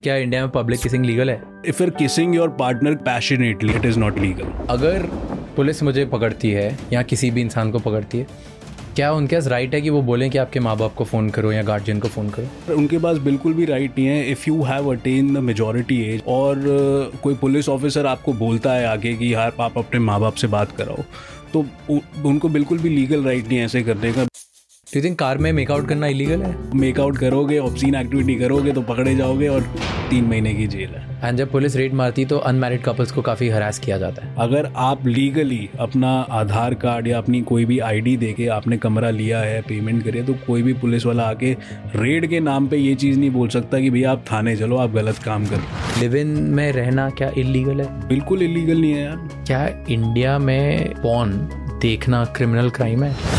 क्या इंडिया में public kissing legal है? If you're kissing your partner passionately, it is not legal. अगर police मुझे पकड़ती है या किसी भी इंसान को पकड़ती है, क्या उनके पास राइट है कि वो बोलें कि आपके माँ बाप को फ़ोन करो या गार्जियन को फ़ोन करो? उनके पास बिल्कुल भी राइट नहीं है. If you have attain the majority age और कोई पुलिस ऑफिसर आपको बोलता है आगे कि यार आप अपने माँ बाप से बात कराओ, तो उनको बिल्कुल भी लीगल राइट नहीं है ऐसे करने का. Do you think कार में मेकआउट करना इलीगल है? मेकआउट करोगे, ऑब्सीन एक्टिविटी करोगे तो पकड़े जाओगे और 3 महीने की जेल है. एंड जब पुलिस रेड मारती तो अनमैरिड कपल्स को काफ़ी हरास किया जाता है. अगर आप लीगली अपना आधार कार्ड या अपनी कोई भी आईडी देके आपने कमरा लिया है, पेमेंट करिए, तो कोई भी पुलिस वाला आके रेड के नाम पे ये चीज़ नहीं बोल सकता कि भैया आप थाने चलो, आप गलत काम कर. लिव इन में रहना क्या इलीगल है? बिल्कुल इलीगल नहीं है यार. क्या इंडिया में पॉर्न देखना क्रिमिनल क्राइम है?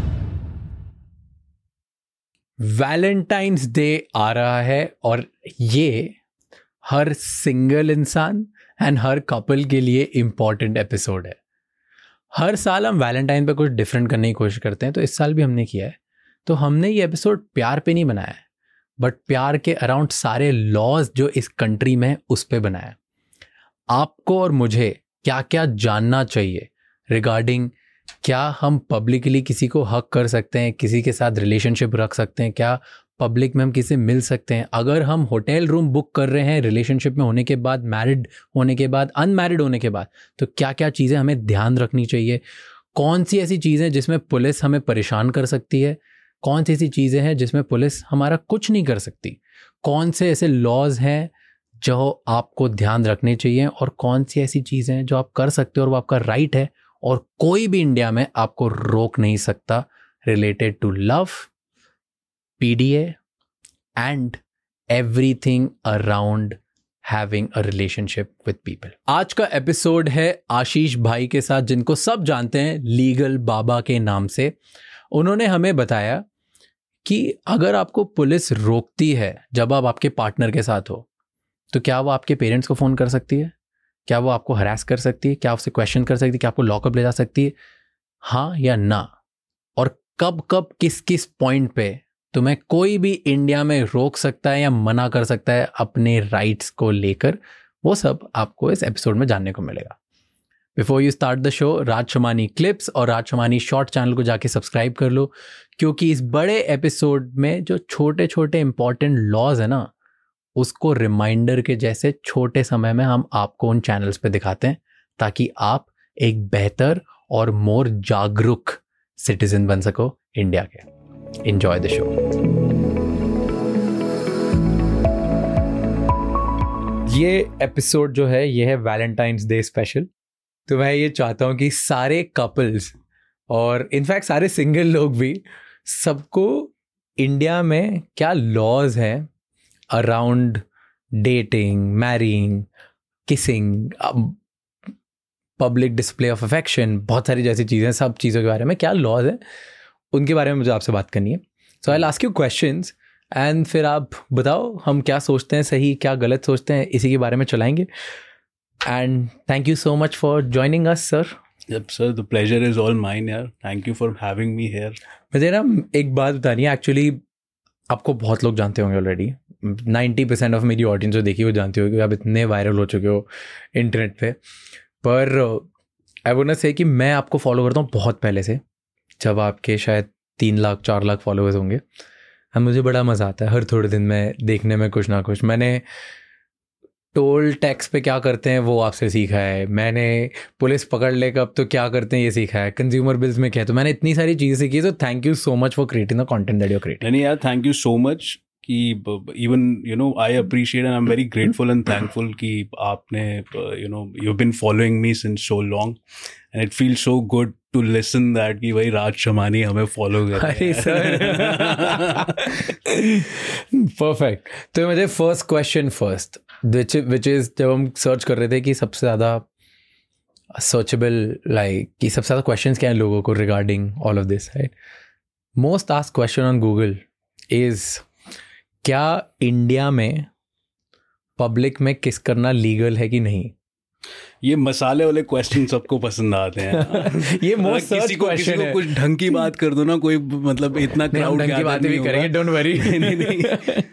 वैलेंटाइंस डे आ रहा है और ये हर सिंगल इंसान एंड हर कपल के लिए इम्पॉर्टेंट एपिसोड है. हर साल हम वैलेंटाइन पे कुछ डिफरेंट करने की कोशिश करते हैं, तो इस साल भी हमने किया है. तो हमने ये एपिसोड प्यार पे नहीं बनाया है, बट प्यार के अराउंड सारे लॉज जो इस कंट्री में उस पे बनाया है. आपको और मुझे क्या क्या जानना चाहिए रिगार्डिंग क्या हम पब्लिकली किसी को हक कर सकते हैं, किसी के साथ रिलेशनशिप रख सकते हैं, क्या पब्लिक में हम किसी से मिल सकते हैं, अगर हम होटल रूम बुक कर रहे हैं रिलेशनशिप में होने के बाद, मैरिड होने के बाद, अनमैरिड होने के बाद, तो क्या क्या चीज़ें हमें ध्यान रखनी चाहिए, कौन सी ऐसी चीज़ें जिसमें पुलिस हमें परेशान कर सकती है, कौन सी ऐसी चीज़ें हैं जिसमें पुलिस हमारा कुछ नहीं कर सकती, कौन से ऐसे लॉज हैं जो आपको ध्यान रखने चाहिए, और कौन सी ऐसी चीज़ें हैं जो आप कर सकते हो और वो आपका राइट है और कोई भी इंडिया में आपको रोक नहीं सकता, related to love, PDA and everything around having a relationship with people. आज का एपिसोड है आशीष भाई के साथ, जिनको सब जानते हैं लीगल बाबा के नाम से. उन्होंने हमें बताया कि अगर आपको पुलिस रोकती है जब आप आपके पार्टनर के साथ हो, तो क्या वो आपके पेरेंट्स को फ़ोन कर सकती है? क्या वो आपको हरास कर सकती है? क्या आपसे क्वेश्चन कर सकती है? क्या आपको लॉकअप ले जा सकती है? हाँ या ना? और कब कब किस किस पॉइंट पे तुम्हें कोई भी इंडिया में रोक सकता है या मना कर सकता है अपने राइट्स को लेकर, वो सब आपको इस एपिसोड में जानने को मिलेगा. Before you start the show, Raj Shamani clips और राज शमानी शॉर्ट चैनल को जाके सब्सक्राइब कर लो, क्योंकि इस बड़े एपिसोड में जो छोटे छोटे इंपॉर्टेंट लॉज है ना, उसको रिमाइंडर के जैसे छोटे समय में हम आपको उन चैनल्स पे दिखाते हैं, ताकि आप एक बेहतर और मोर जागरूक सिटीजन बन सको इंडिया के. Enjoy the show. ये एपिसोड जो है ये है वैलेंटाइंस डे स्पेशल. तो मैं ये चाहता हूँ कि सारे कपल्स और इनफैक्ट सारे सिंगल लोग भी, सबको इंडिया में क्या लॉज हैं around dating, marrying, kissing, public display of affection, बहुत सारी जैसी चीज़ें, सब चीज़ों के बारे में क्या लॉज हैं उनके बारे में मुझे आपसे बात करनी है. So I will ask you questions and फिर आप बताओ हम क्या सोचते हैं सही, क्या गलत सोचते हैं, इसी के बारे में चलाएंगे. And thank you so much for joining us sir. Yep, sir, the pleasure is all mine यार. Thank you for having me here. मुझे ना एक बात बतानी है. एक्चुअली आपको बहुत लोग जानते होंगे ऑलरेडी, 90% ऑफ मेरी ऑडियंस जो देखी वो जानती होगी, आप इतने वायरल हो चुके हो इंटरनेट पे. पर आई वुड नॉट से कि मैं आपको फॉलो करता हूँ बहुत पहले से, जब आपके शायद 3 लाख 4 लाख फॉलोअर्स होंगे. और मुझे बड़ा मज़ा आता है हर थोड़े दिन में देखने में कुछ ना कुछ. मैंने टोल टैक्स पे क्या करते हैं वो आपसे सीखा है, मैंने पुलिस पकड़ ले कब तो क्या करते हैं ये सीखा है, कंज्यूमर बिल्स में क्या है, तो मैंने इतनी सारी चीज़ें सीखी. तो thank you so much for creating the content that you creating. नहीं यार, थैंक यू सो मच कि even you know I appreciate and I'm very grateful and thankful कि आपने you know you've been following me since so long and it feels so good to listen that कि भाई राज शमानी हमें follow कर रहे हैं. अरे सर परफेक्ट. तो मुझे first question first which is, जब हम सर्च कर रहे थे कि सबसे ज़्यादा सर्चेबल लाइक कि सबसे ज़्यादा क्वेश्चंस क्या हैं लोगों को regarding all of this, right? Most asked question on Google is, क्या इंडिया में पब्लिक में किस करना लीगल है कि नहीं? ये मसाले वाले क्वेश्चन सबको पसंद आते हैं. ये मोस्ट सर्च क्वेश्चन है. कुछ ढंग की बात कर दो ना, कोई मतलब इतना क्राउड ढंग की बातें भी करेंगे, don't worry.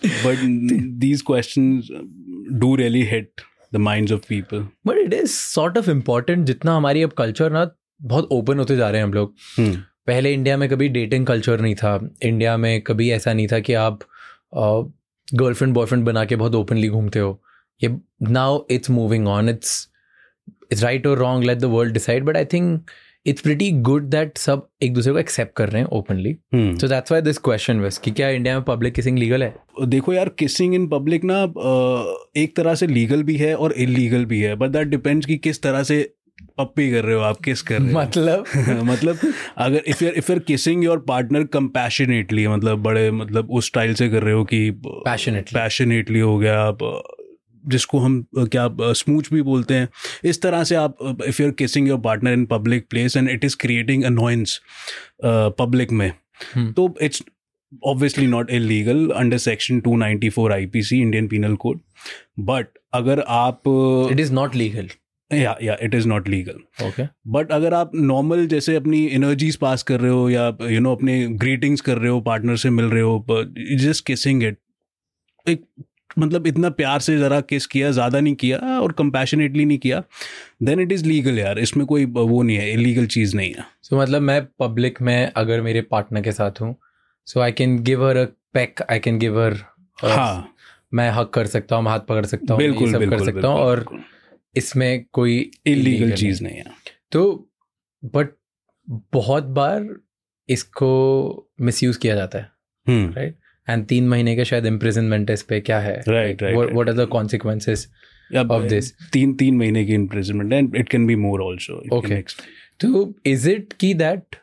but these questions do really hit the minds of people. But it is sort of important, जितना हमारी अब कल्चर ना बहुत ओपन होते जा रहे हैं हम लोग. पहले इंडिया में कभी डेटिंग कल्चर नहीं था. इंडिया में कभी ऐसा नहीं था कि आप गर्लफ्रेंड बॉयफ्रेंड बना के बहुत ओपनली घूमते हो. ये now it's moving on. It's right और wrong, let the world decide, but I think it's pretty good that सब एक दूसरे को एक्सेप्ट कर रहे हैं openly. So that's why this question was कि क्या इंडिया में पब्लिक किसिंग लीगल है? देखो यार, किसिंग इन पब्लिक ना एक तरह से लीगल भी है और इलीगल भी है, बट दैट डिपेंड्स कि किस तरह से पप्पी कर रहे हो आप, किस कर रहे हो. मतलब अगर if you're kissing your partner compassionately, मतलब बड़े मतलब उस स्टाइल से कर रहे हो कि पैशनेटली हो गया, आप जिसको हम क्या स्मूच भी बोलते हैं, इस तरह से आप if you're kissing your partner in public place and it is creating annoyance public में, तो it's obviously not illegal under section 294 IPC Indian Penal Code. But अगर आप it is not legal. Yeah, it is not legal. Okay. But अगर आप normal जैसे अपनी energies पास कर रहे हो या अपने ग्रीटिंग्स कर रहे हो, पार्टनर से मिल रहे हो, जस्ट किसिंग इट, एक मतलब इतना प्यार से ज़रा किस किया, ज़्यादा नहीं किया और कंपैशनेटली नहीं किया, देन इट इज़ लीगल यार. इसमें कोई वो नहीं है, इलीगल चीज़ नहीं है. So मतलब मैं पब्लिक में अगर मेरे पार्टनर के साथ हूँ, so I can give her a peck, I can give her हाँ, मैं हक कर सकता हूँ, मैं हाथ पकड़ सकता हूँ, बिल्कुल ये सब कर सकता हूँ, और इसमें कोई इलीगल चीज़ नहीं है. तो बट बहुत बार इसको मिसयूज किया जाता है, राइट? एंड 3 महीने के शायद इम्प्रिजनमेंट इस पे क्या है, right. What are the consequences of this? 3 महीने की imprisonment and it can be more also. Okay, तो इज इट की that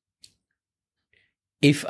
if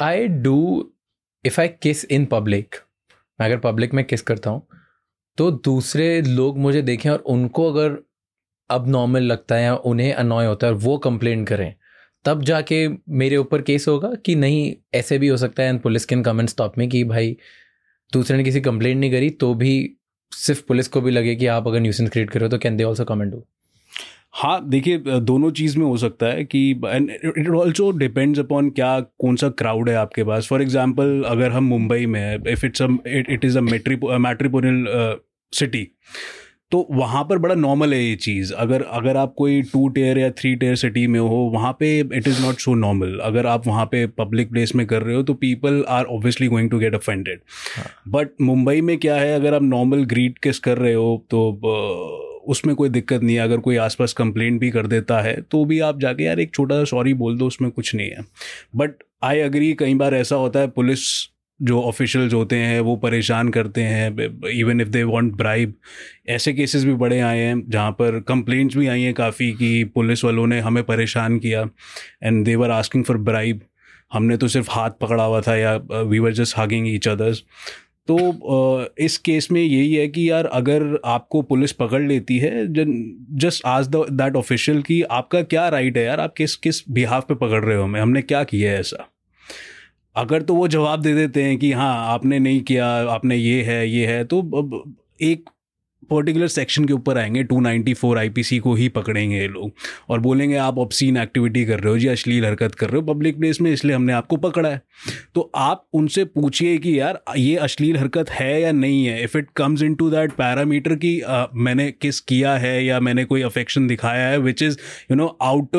I kiss in public, मैं अगर पब्लिक में किस करता हूँ तो दूसरे लोग मुझे देखें और उनको अगर अब नॉर्मल लगता है या उन्हें अनॉय होता है और वो कंप्लेंट करें, तब जाके मेरे ऊपर केस होगा कि नहीं ऐसे भी हो सकता है and police can come and stop me कि भाई दूसरे ने किसी कंप्लेंट नहीं करी तो भी सिर्फ पुलिस को भी लगे कि आप अगर न्यूसेंस क्रिएट करो तो can they also come and do? हाँ, देखिए दोनों चीज़ में हो सकता है कि and it also depends upon क्या कौन सा क्राउड है आपके पास. फॉर एग्जांपल अगर हम मुंबई में है, if it is a matrimonial city, तो वहाँ पर बड़ा नॉर्मल है ये चीज़. अगर आप कोई 2 टियर या 3 टियर सिटी में हो, वहाँ पे it is not so normal. अगर आप वहाँ पे पब्लिक प्लेस में कर रहे हो तो people are obviously going to get offended. But Mumbai में क्या है, अगर आप नॉर्मल ग्रीट किस कर रहे हो तो उसमें कोई दिक्कत नहीं है. अगर कोई आसपास कंप्लेंट भी कर देता है तो भी आप जाके यार एक छोटा सा सॉरी बोल दो, उसमें कुछ नहीं है. बट आई एग्री, कई बार ऐसा होता है पुलिस जो ऑफिशियल्स होते हैं वो परेशान करते हैं, even if they want bribe. ऐसे केसेस भी बड़े आए हैं जहाँ पर कंप्लेंट्स भी आई हैं काफ़ी कि पुलिस वालों ने हमें परेशान किया and they were asking for bribe. हमने तो सिर्फ हाथ पकड़ा हुआ था या we were just hugging each others. तो इस केस में यही है कि यार अगर आपको पुलिस पकड़ लेती है, जस्ट आस्क दैट ऑफिशियल कि आपका क्या राइट है यार, आप किस बिहाफ पे पकड़ रहे हो हमें, हमने क्या किया है ऐसा. अगर तो वो जवाब दे देते हैं कि हाँ आपने नहीं किया, आपने ये है, तो अब एक पर्टिकुलर सेक्शन के ऊपर आएंगे, 294 IPC को ही पकड़ेंगे ये लोग और बोलेंगे आप ऑब्सीन एक्टिविटी कर रहे हो जी, अश्लील हरकत कर रहे हो पब्लिक प्लेस में, इसलिए हमने आपको पकड़ा है. तो आप उनसे पूछिए कि यार ये अश्लील हरकत है या नहीं है. If it comes into that parameter कि मैंने किस किया है या मैंने कोई अफेक्शन दिखाया है which is out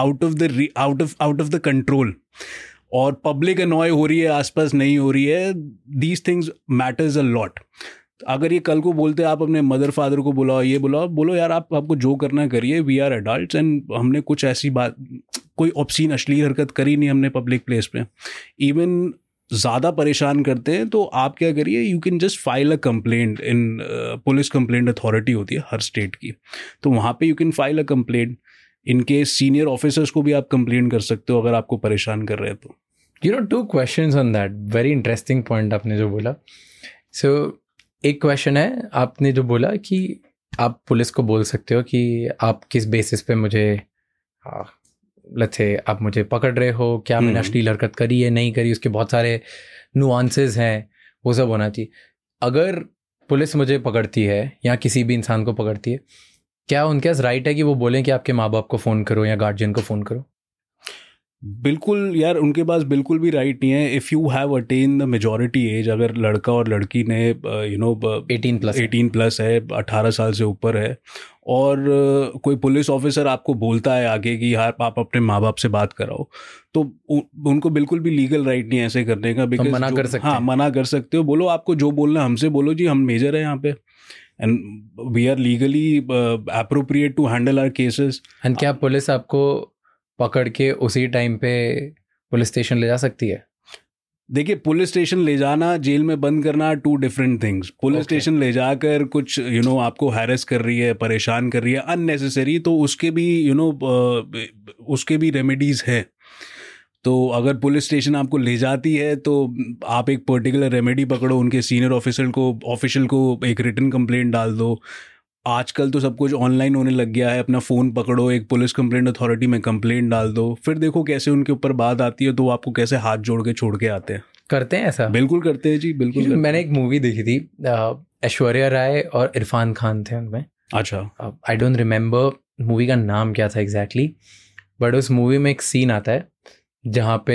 of the control, और पब्लिक अनॉय हो रही है, आसपास नहीं हो रही है, these things matters a lot. अगर ये कल को बोलते आप अपने मदर फादर को बुलाओ, ये बुलाओ, बोलो यार आपको जो करना करिए, वी आर एडल्ट्स एंड हमने कुछ ऐसी बात, कोई ऑब्सीन अश्लील हरकत करी नहीं हमने पब्लिक प्लेस पे. इवन ज़्यादा परेशान करते हैं तो आप क्या करिए, you can just file a complaint in police complaint authority होती है हर स्टेट की, तो वहाँ पे you can file a complaint. इनके सीनियर ऑफिसर्स को भी आप कंप्लेंट कर सकते हो अगर आपको परेशान कर रहे हैं तो. 2 questions on that. Very interesting point आपने जो बोला. सो एक क्वेश्चन है, आपने जो बोला कि आप पुलिस को बोल सकते हो कि आप किस बेसिस पे मुझे लेट्स से आप मुझे पकड़ रहे हो, क्या मैंने अश्लील हरकत करी है नहीं करी, उसके बहुत सारे नुआंसेस हैं, वो सब होना चाहिए. अगर पुलिस मुझे पकड़ती है या किसी भी इंसान को पकड़ती है, क्या उनके पास राइट है कि वो बोलें कि आपके माँ बाप को फ़ोन करो या गार्जियन को फ़ोन करो? बिल्कुल यार, उनके पास बिल्कुल भी राइट नहीं है. If you have attain the majority age, अगर लड़का और लड़की ने 18 प्लस है, 18 साल से ऊपर है, और कोई पुलिस ऑफिसर आपको बोलता है आगे कि यार आप अपने माँ बाप से बात कराओ, तो उनको बिल्कुल भी लीगल राइट नहीं है ऐसे करने का. बिकॉज मना कर सकते हैं. मना कर सकते हो. बोलो आपको जो बोलना है हमसे बोलो जी, हम मेजर है यहाँ पे, and we are legally appropriate to handle our cases. And क्या पुलिस आपको पकड़ के उसी टाइम पे पुलिस स्टेशन ले जा सकती है? देखिए, पुलिस स्टेशन ले जाना, जेल में बंद करना, 2 डिफरेंट थिंग्स. पुलिस स्टेशन ले जाकर कुछ आपको हैरेस कर रही है, परेशान कर रही है अननेसेसरी, तो उसके भी उसके भी रेमेडीज है. तो अगर पुलिस स्टेशन आपको ले जाती है तो आप एक पर्टिकुलर रेमेडी पकड़ो, उनके सीनियर ऑफिशियल को एक रिटन कंप्लेंट डाल दो. आजकल तो सब कुछ ऑनलाइन होने लग गया है. अपना फ़ोन पकड़ो, एक पुलिस कंप्लेंट अथॉरिटी में कंप्लेंट डाल दो, फिर देखो कैसे उनके ऊपर बात आती है, तो वो आपको कैसे हाथ जोड़ के छोड़ के आते हैं. करते हैं ऐसा? बिल्कुल करते हैं जी, बिल्कुल. मैंने एक मूवी देखी थी, ऐश्वर्या राय और इरफान खान थे उनमें. अच्छा. आई डोंट रिमेंबर मूवी का नाम क्या था एग्जैक्टली, बट उस मूवी में एक सीन आता है जहाँ पे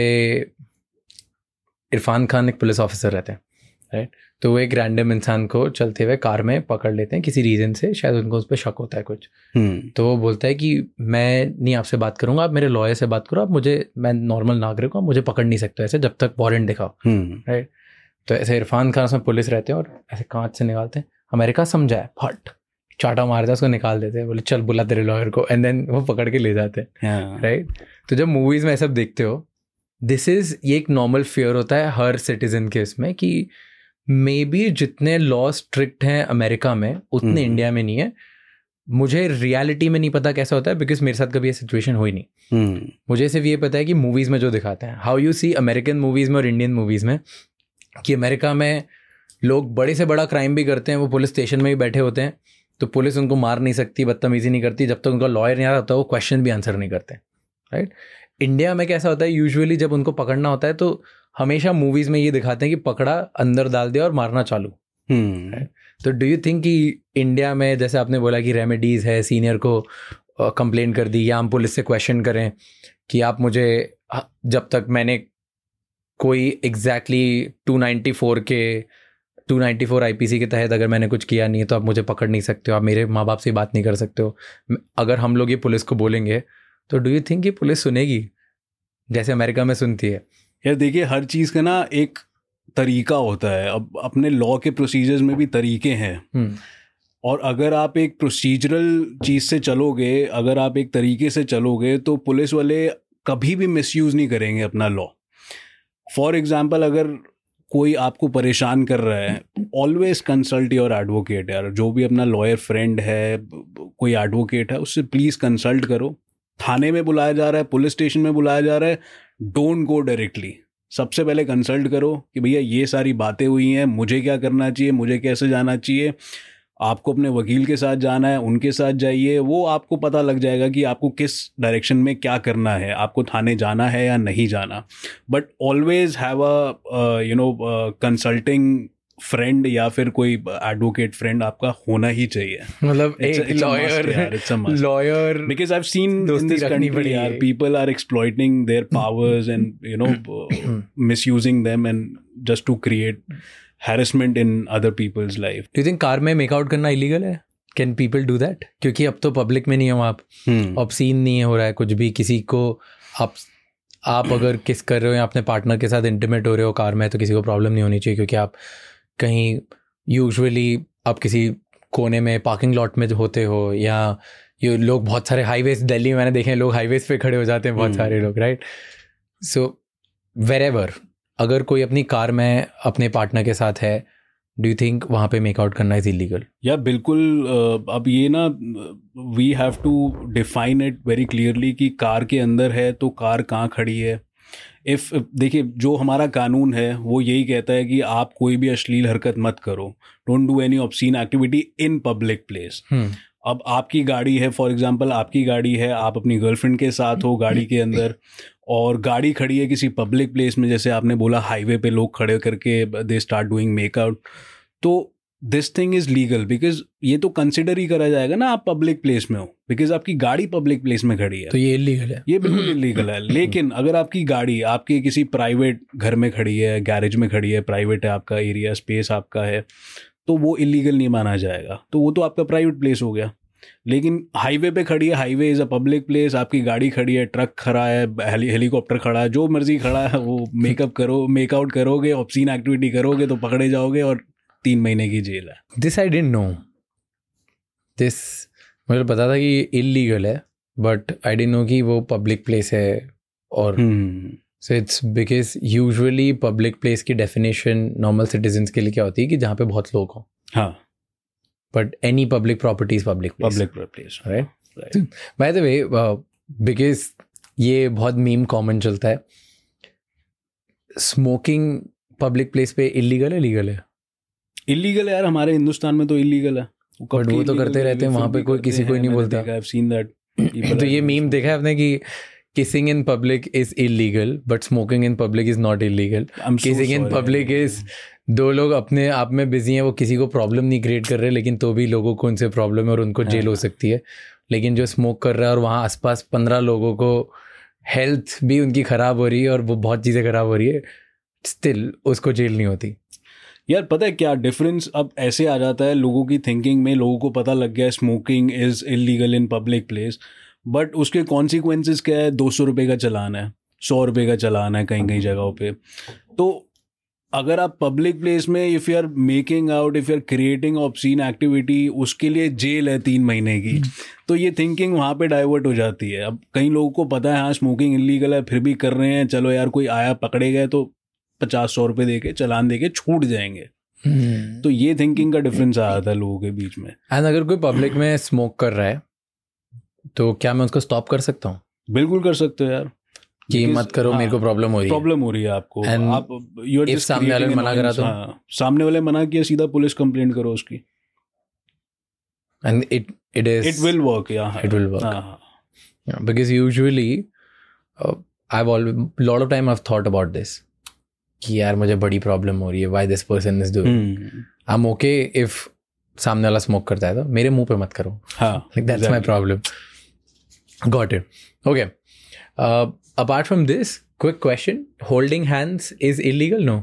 इरफान खान एक पुलिस ऑफिसर रहते हैं, राइट. तो वो एक रैंडम इंसान को चलते हुए कार में पकड़ लेते हैं किसी रीज़न से, शायद उनको उस पर शक होता है कुछ. तो वो बोलता है कि मैं नहीं आपसे बात करूंगा, आप मेरे लॉयर से बात करो, आप मैं नॉर्मल नागरिक हूँ, मुझे पकड़ नहीं सकते ऐसे जब तक वारंट दिखाओ, राइट. तो ऐसे इरफान खान उसमें पुलिस रहते हैं और ऐसे कांच से निकालते हैं, अमेरिका समझा है, फट चाटा मारता है, उसको निकाल देते हैं, बोले चल बुला तेरे लॉयर को, एंड देन वो पकड़ के ले जाते हैं, राइट. तो जब मूवीज़ में ऐसा देखते हो, ये एक नॉर्मल फियर होता है हर सिटीजन के इसमें कि मे बी जितने लॉ स्ट्रिक्ट हैं अमेरिका में उतने इंडिया में नहीं है. मुझे रियलिटी में नहीं पता कैसा होता है, बिकॉज मेरे साथ कभी ये सिचुएशन हुई नहीं. मुझे सिर्फ ये पता है कि मूवीज़ में जो दिखाते हैं, how you see American movies में और इंडियन मूवीज़ में, कि अमेरिका में लोग बड़े से बड़ा क्राइम भी करते हैं, वो पुलिस स्टेशन में ही बैठे होते हैं, तो पुलिस उनको मार नहीं सकती, बदतमीजी नहीं करती, जब तक उनका लॉयर नहीं आ रहा वो क्वेश्चन भी आंसर नहीं करते, राइट. इंडिया में कैसा होता है, यूजुअली जब उनको पकड़ना होता है तो हमेशा मूवीज़ में ये दिखाते हैं कि पकड़ा, अंदर डाल दिया और मारना चालू. तो डू यू थिंक कि इंडिया में, जैसे आपने बोला कि रेमेडीज़ है, सीनियर को कंप्लेन कर दी, या हम पुलिस से क्वेश्चन करें कि आप मुझे, जब तक मैंने कोई एग्जैक्टली 294 IPC के तहत अगर मैंने कुछ किया नहीं है तो आप मुझे पकड़ नहीं सकते हो, आप मेरे माँ बाप से बात नहीं कर सकते हो. अगर हम लोग ये पुलिस को बोलेंगे तो डू यू थिंक कि पुलिस सुनेगी जैसे अमेरिका में सुनती है? यार देखिए, हर चीज़ का ना एक तरीका होता है. अब अपने लॉ के प्रोसीजर्स में भी तरीके हैं, और अगर आप एक प्रोसीजरल चीज़ से चलोगे, अगर आप एक तरीके से चलोगे, तो पुलिस वाले कभी भी मिसयूज़ नहीं करेंगे अपना लॉ. फॉर एग्जाम्पल, अगर कोई आपको परेशान कर रहा है, ऑलवेज कंसल्ट योर एडवोकेट. यार जो भी अपना लॉयर फ्रेंड है, कोई एडवोकेट है, उससे प्लीज़ कंसल्ट करो. थाने में बुलाया जा रहा है, पुलिस स्टेशन में बुलाया जा रहा है, डोंट गो डायरेक्टली. सबसे पहले कंसल्ट करो कि भैया ये सारी बातें हुई हैं, मुझे क्या करना चाहिए, मुझे कैसे जाना चाहिए. आपको अपने वकील के साथ जाना है, उनके साथ जाइए, वो आपको पता लग जाएगा कि आपको किस डायरेक्शन में क्या करना है, आपको थाने जाना है या नहीं जाना. But always have a consulting friend या फिर कोई एडवोकेट फ्रेंड आपका होना ही चाहिए. मतलब एक lawyer, because I've seen in this country यार, people are exploiting their powers and misusing them and just to create harassment in other people's life. Do you think car में मेक आउट करना illegal है? Can people do that? क्योंकि अब तो public में नहीं हो आप, ऑब्सीन नहीं हो रहा है कुछ भी. किसी को आप अगर किस कर रहे हो या अपने पार्टनर के साथ इंटीमेट हो रहे हो कार में, तो किसी को प्रॉब्लम नहीं होनी चाहिए, क्योंकि आप कहीं यूजुअली आप किसी कोने में पार्किंग लॉट में होते हो, या ये लोग बहुत सारे हाईवेज, दिल्ली में मैंने देखे हैं लोग हाईवेज पे खड़े हो जाते हैं बहुत सारे लोग, राइट. सो वेरेवर अगर कोई अपनी कार में अपने पार्टनर के साथ है, डू यू थिंक वहाँ पे मेक आउट करना इज इलीगल? या बिल्कुल. अब ये ना, we have to define it very clearly कि कार के अंदर है तो कार कहाँ खड़ी है. देखिए, जो हमारा कानून है वो यही कहता है कि आप कोई भी अश्लील हरकत मत करो, don't do any obscene activity in public place. अब आपकी गाड़ी है, फॉर एग्जांपल आपकी गाड़ी है, आप अपनी गर्लफ्रेंड के साथ हो गाड़ी के अंदर, और गाड़ी खड़ी है किसी पब्लिक प्लेस में, जैसे आपने बोला हाईवे पे लोग खड़े करके दे स्टार्ट डूइंग मेकआउट, तो this thing is legal, because ये तो कंसिडर ही करा जाएगा ना आप पब्लिक प्लेस में हो, बिकॉज आपकी गाड़ी पब्लिक प्लेस में खड़ी है, तो ये इलीगल है, ये बिल्कुल इलीगल है। लेकिन अगर आपकी गाड़ी आपके किसी प्राइवेट घर में खड़ी है, गैरेज में खड़ी है, प्राइवेट है आपका एरिया, स्पेस आपका है, तो वो इलीगल नहीं माना जाएगा, तो वो तो आपका प्राइवेट प्लेस हो गया। लेकिन हाईवे पे खड़ी है, highway is a public place, आपकी गाड़ी खड़ी है, ट्रक खड़ा है, हेलीकॉप्टर खड़ा है, जो मर्जी खड़ा है, वो मेकआउट करोगे, ऑब्सीन एक्टिविटी करोगे तो पकड़े जाओगे और 3 महीने की जेल है। This I didn't know, this मुझे पता था कि इलीगल है, बट आई डिडंट नो कि वो पब्लिक प्लेस है। और so it's because usually public place की डेफिनेशन नॉर्मल सिटीजन्स के लिए क्या होती है कि जहाँ पे बहुत लोग हों। हाँ, but any public property is public place, right? By the way, because ये बहुत मीम कॉमन चलता है, स्मोकिंग पब्लिक प्लेस पे इलीगल है, लीगल है? इलीगल है यार, हमारे हिंदुस्तान में तो इलीगल है, बट वो तो करते रहते हैं वहाँ पे, कोई किसी को नहीं बोलता। I've seen that. तो ये मीम देखा है आपने कि kissing in public is illegal but smoking in public is not illegal. Kissing in public is दो लोग अपने आप में बिजी हैं, वो किसी को प्रॉब्लम नहीं क्रिएट कर रहे, लेकिन तो भी लोगों को उनसे प्रॉब्लम है और उनको जेल हो सकती है। लेकिन जो स्मोक कर रहा है और वहाँ आसपास 15 लोगों को हेल्थ भी उनकी ख़राब हो रही है और वो बहुत चीज़ें ख़राब हो रही है, स्टिल उसको जेल नहीं होती। यार पता है क्या डिफरेंस अब ऐसे आ जाता है लोगों की थिंकिंग में, लोगों को पता लग गया है smoking is illegal in public place, but उसके कॉन्सिक्वेंसेस क्या है? 200 रुपये का चालान है, 100 रुपये का चालान है कहीं कहीं जगहों पे। तो अगर आप पब्लिक प्लेस में if you are making out, if you are creating obscene activity, उसके लिए जेल है 3 महीने की, तो ये थिंकिंग वहाँ पे डाइवर्ट हो जाती है। अब कई लोगों को पता है हाँ स्मोकिंग इलीगल है, फिर भी कर रहे हैं, चलो यार कोई आया पकड़े गए तो 50-100 रुपये दे के चालान दे के छूट जाएंगे। तो ये थिंकिंग का डिफरेंस आ जाता है लोगों के बीच में। एंड अगर कोई पब्लिक में स्मोक कर रहा है तो क्या मैं उसको स्टॉप कर सकता हूँ? बिल्कुल कर सकते हो यार, कि मत करो, मेरे को प्रॉब्लम हो रही है आपको। आप इफ सामने वाले ने मना करा तो? सामने वाले मना किया, सीधा पुलिस कंप्लेंट करो उसकी, and it will work. It will work because usually lot of time I have thought about this कि यार मुझे बड़ी प्रॉब्लम हो रही है, why this person is doing. I am okay if सामने वाला स्मोक करता है तो मेरे मुंह पे मत करो, that's my problem. Got it, okay. Apart from this, quick question, holding hands is illegal, no?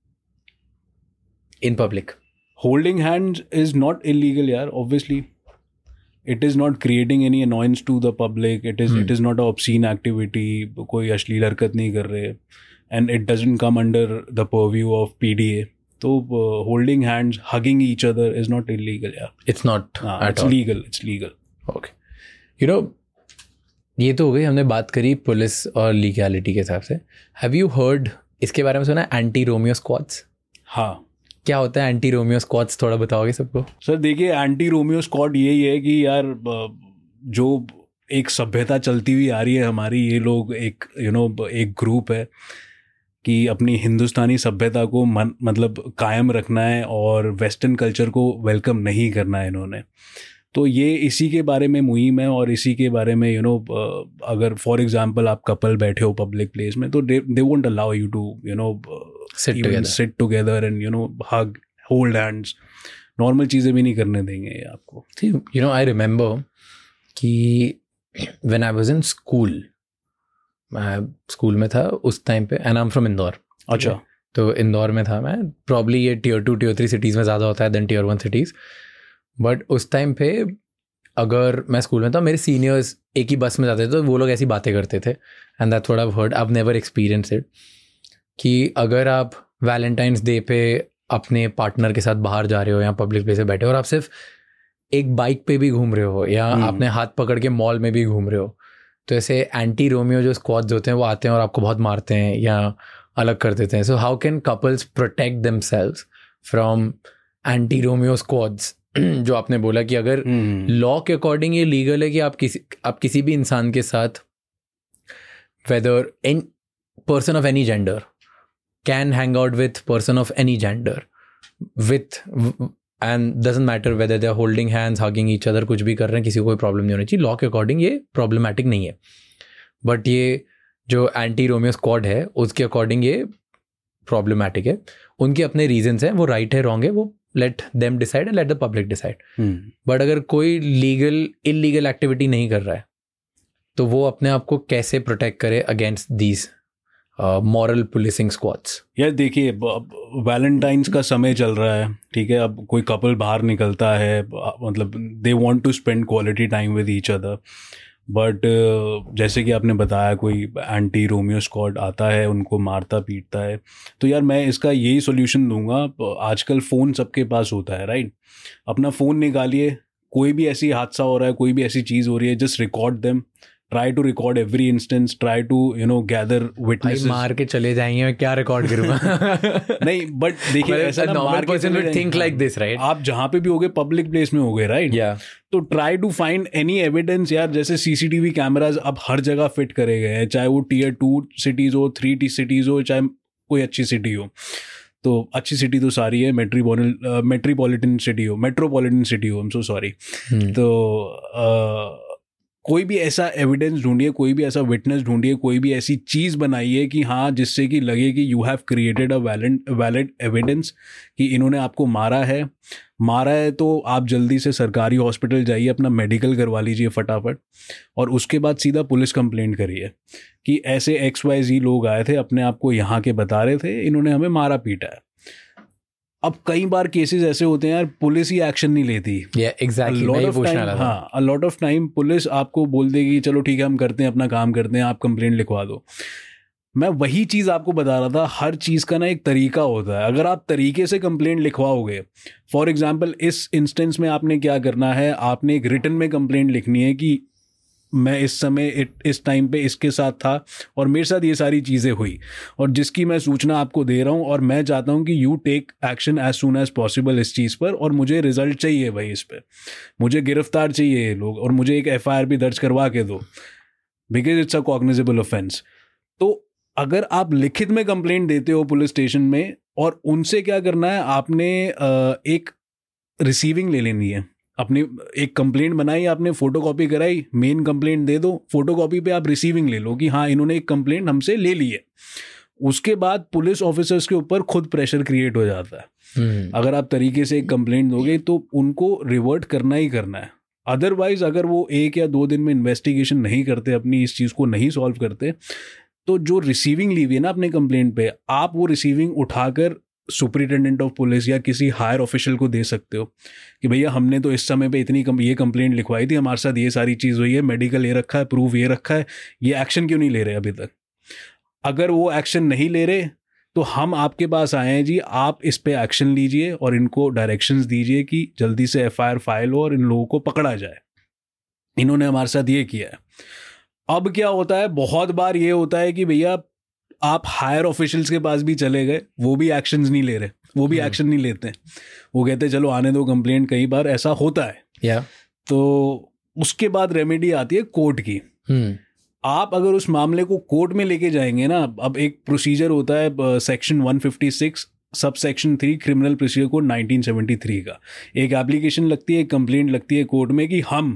In public. Holding hands is not illegal, yaar, obviously. It is not creating any annoyance to the public. It is not an obscene activity. कोई अश्लील हरकत नहीं कर रहे. And it doesn't come under the purview of PDA. So holding hands, hugging each other is not illegal, yaar. It's not at all. Legal. It's legal. Okay. You know, ये तो हो गई, हमने बात करी पुलिस और लीगैलिटी के हिसाब से। हैव यू हर्ड, इसके बारे में सुना है, एंटी रोमियो स्क्वाड्स? हाँ। क्या होता है एंटी रोमियो स्क्वाड्स, थोड़ा बताओगे सबको? सर देखिए, एंटी रोमियो स्क्वाड यही है कि यार जो एक सभ्यता चलती हुई आ रही है हमारी, ये लोग एक एक ग्रुप है कि अपनी हिंदुस्तानी सभ्यता को मतलब कायम रखना है और वेस्टर्न कल्चर को वेलकम नहीं करना है इन्होंने। तो ये इसी के बारे में मुहिम है और इसी के बारे में अगर फॉर एग्जांपल आप कपल बैठे हो पब्लिक प्लेस में तो they won't allow you to sit together and hug, hold hands, normal चीज़ें भी नहीं करने देंगे आपको। आई रिमेंबर कि when I was in school, मैं स्कूल में था उस टाइम पे, and I am from Indore. अच्छा। तो इंदौर में था मैं, प्रॉब्ली ये Tier 2 Tier 3 सिटीज़ में ज़्यादा होता है देन Tier 1 सिटीज़। बट उस टाइम पे अगर मैं स्कूल में था, मेरे सीनियर्स एक ही बस में जाते थे तो वो लोग ऐसी बातें करते थे, and that's what I have heard, I have never experience it, कि अगर आप वैलेंटाइंस डे पे अपने पार्टनर के साथ बाहर जा रहे हो या पब्लिक प्लेस पे बैठे हो और आप सिर्फ एक बाइक पे भी घूम रहे हो या आपने हाथ पकड़ के मॉल में भी घूम रहे हो, तो ऐसे एंटी रोमियो जो स्क्वाड्स होते हैं वो आते हैं और आपको बहुत मारते हैं या अलग कर देते हैं। So how can couples protect themselves from anti Romeo squads? जो आपने बोला कि अगर लॉ के अकॉर्डिंग ये लीगल है कि आप किसी भी इंसान के साथ, whether any person of any gender can hang out with person of any gender with, and doesn't matter whether they are holding hands, hugging each other, कुछ भी कर रहे हैं, किसी को कोई प्रॉब्लम नहीं होनी चाहिए। लॉ के अकॉर्डिंग ये प्रॉब्लमैटिक नहीं है, बट ये जो एंटी रोमियो स्क्वाड है उसके अकॉर्डिंग ये प्रॉब्लमैटिक है। उनके अपने रीजंस हैं, वो राइट है रॉन्ग है वो let them decide and let the public decide. But अगर कोई illegal activity नहीं कर रहा है तो वो अपने आप को कैसे प्रोटेक्ट करे against these moral policing squads? यार देखिए, वैलेंटाइंस का समय चल रहा है, ठीक है. अब कोई कपल बाहर निकलता है, मतलब they want to spend quality time with each other, but जैसे कि आपने बताया कोई एंटी रोमियो स्क्वाड आता है, उनको मारता पीटता है. तो यार मैं इसका यही सॉल्यूशन दूंगा. आजकल फ़ोन सबके पास होता है, राइट? अपना फ़ोन निकालिए, कोई भी ऐसी हादसा हो रहा है, कोई भी ऐसी चीज़ हो रही है, just record them. Try to record every instance. Try to gather witnesses. मार के चले जाएंगे, मैं क्या रिकॉर्ड करूँगा? नहीं, बट देखिए ऐसा ना, normal person would think like this, right? आप जहाँ पे भी होगे, पब्लिक प्लेस में होगे, राइट? तो try to find any evidence यार. जैसे सीसीटीवी कैमराज अब हर जगह फिट करे गए हैं, चाहे वो Tier 2 सिटीज हो, 3 सिटीज हो, चाहे कोई अच्छी सिटी हो. तो अच्छी सिटी तो सारी है, मेट्रोपॉलिटन सिटी हो, आई एम सो सॉरी. तो कोई भी ऐसा एविडेंस ढूंढिए, कोई भी ऐसा विटनेस ढूंढिए, कोई भी ऐसी चीज़ बनाइए कि हाँ, जिससे कि लगे कि you have created a valid evidence कि इन्होंने आपको मारा है. तो आप जल्दी से सरकारी हॉस्पिटल जाइए, अपना मेडिकल करवा लीजिए फटाफट, और उसके बाद सीधा पुलिस कंप्लेंट करिए कि ऐसे XYZ लोग आए थे, अपने आप को यहाँ के बता रहे थे, इन्होंने हमें मारा पीटा है. अब कई बार केसेस ऐसे होते हैं यार, पुलिस ही एक्शन नहीं लेती. A lot of time police आपको बोल देगी चलो ठीक है, हम करते हैं, अपना काम करते हैं, आप कंप्लेंट लिखवा दो. मैं वही चीज़ आपको बता रहा था, हर चीज़ का ना एक तरीका होता है. अगर आप तरीके से कंप्लेंट लिखवाओगे, फॉर एग्जाम्पल इस इंस्टेंस में आपने क्या करना है, आपने एक रिटन में कंप्लेंट लिखनी है कि मैं इस समय इस टाइम पे इसके साथ था और मेरे साथ ये सारी चीज़ें हुई, और जिसकी मैं सूचना आपको दे रहा हूँ, और मैं चाहता हूँ कि you take action as soon as possible इस चीज़ पर, और मुझे रिजल्ट चाहिए भाई इस पर, मुझे गिरफ्तार चाहिए ये लोग, और मुझे एक FIR भी दर्ज करवा के दो, because it's a cognizable offence. तो अगर आप लिखित में कंप्लेंट देते हो पुलिस स्टेशन में, और उनसे क्या करना है, आपने एक रिसीविंग ले लेनी है. अपनी एक कंप्लेंट बनाई, आपने फोटोकॉपी कराई, मेन कंप्लेंट दे दो, फोटोकॉपी पे आप रिसीविंग ले लो कि हाँ, इन्होंने एक कंप्लेंट हमसे ले ली है. उसके बाद पुलिस ऑफिसर्स के ऊपर खुद प्रेशर क्रिएट हो जाता है. अगर आप तरीके से एक कंप्लेंट दोगे तो उनको रिवर्ट करना ही करना है. अदरवाइज अगर वो 1 या 2 दिन में इन्वेस्टिगेशन नहीं करते, अपनी इस चीज़ को नहीं सॉल्व करते, तो जो रिसीविंग ली हुई है ना अपने कंप्लेंट पे, आप वो रिसीविंग उठाकर सुपरिटेंडेंट ऑफ पुलिस या किसी हायर ऑफिशियल को दे सकते हो कि भैया हमने तो इस समय पे ये कंप्लेंट लिखवाई थी, हमारे साथ ये सारी चीज़ हुई है, मेडिकल ये रखा है, प्रूफ ये रखा है, ये एक्शन क्यों नहीं ले रहे अभी तक. अगर वो एक्शन नहीं ले रहे तो हम आपके पास आए हैं जी, आप इस पे एक्शन लीजिए और इनको डायरेक्शंस दीजिए कि जल्दी से FIR फाइल हो और इन लोगों को पकड़ा जाए, इन्होंने हमारे साथ ये किया है. अब क्या होता है, बहुत बार ये होता है कि भैया आप हायर ऑफिशियल्स के पास भी चले गए, वो भी एक्शंस नहीं ले रहे, वो भी एक्शन नहीं लेते हैं, वो कहते हैं चलो आने दो कंप्लेंट. कई बार ऐसा होता है. तो उसके बाद रेमेडी आती है कोर्ट की. आप अगर उस मामले को कोर्ट में लेके जाएंगे ना, अब एक प्रोसीजर होता है section 156 sub section 3 criminal procedure code 1973 का. एक एप्लीकेशन लगती है, एक कंप्लेंट लगती है कोर्ट में कि हम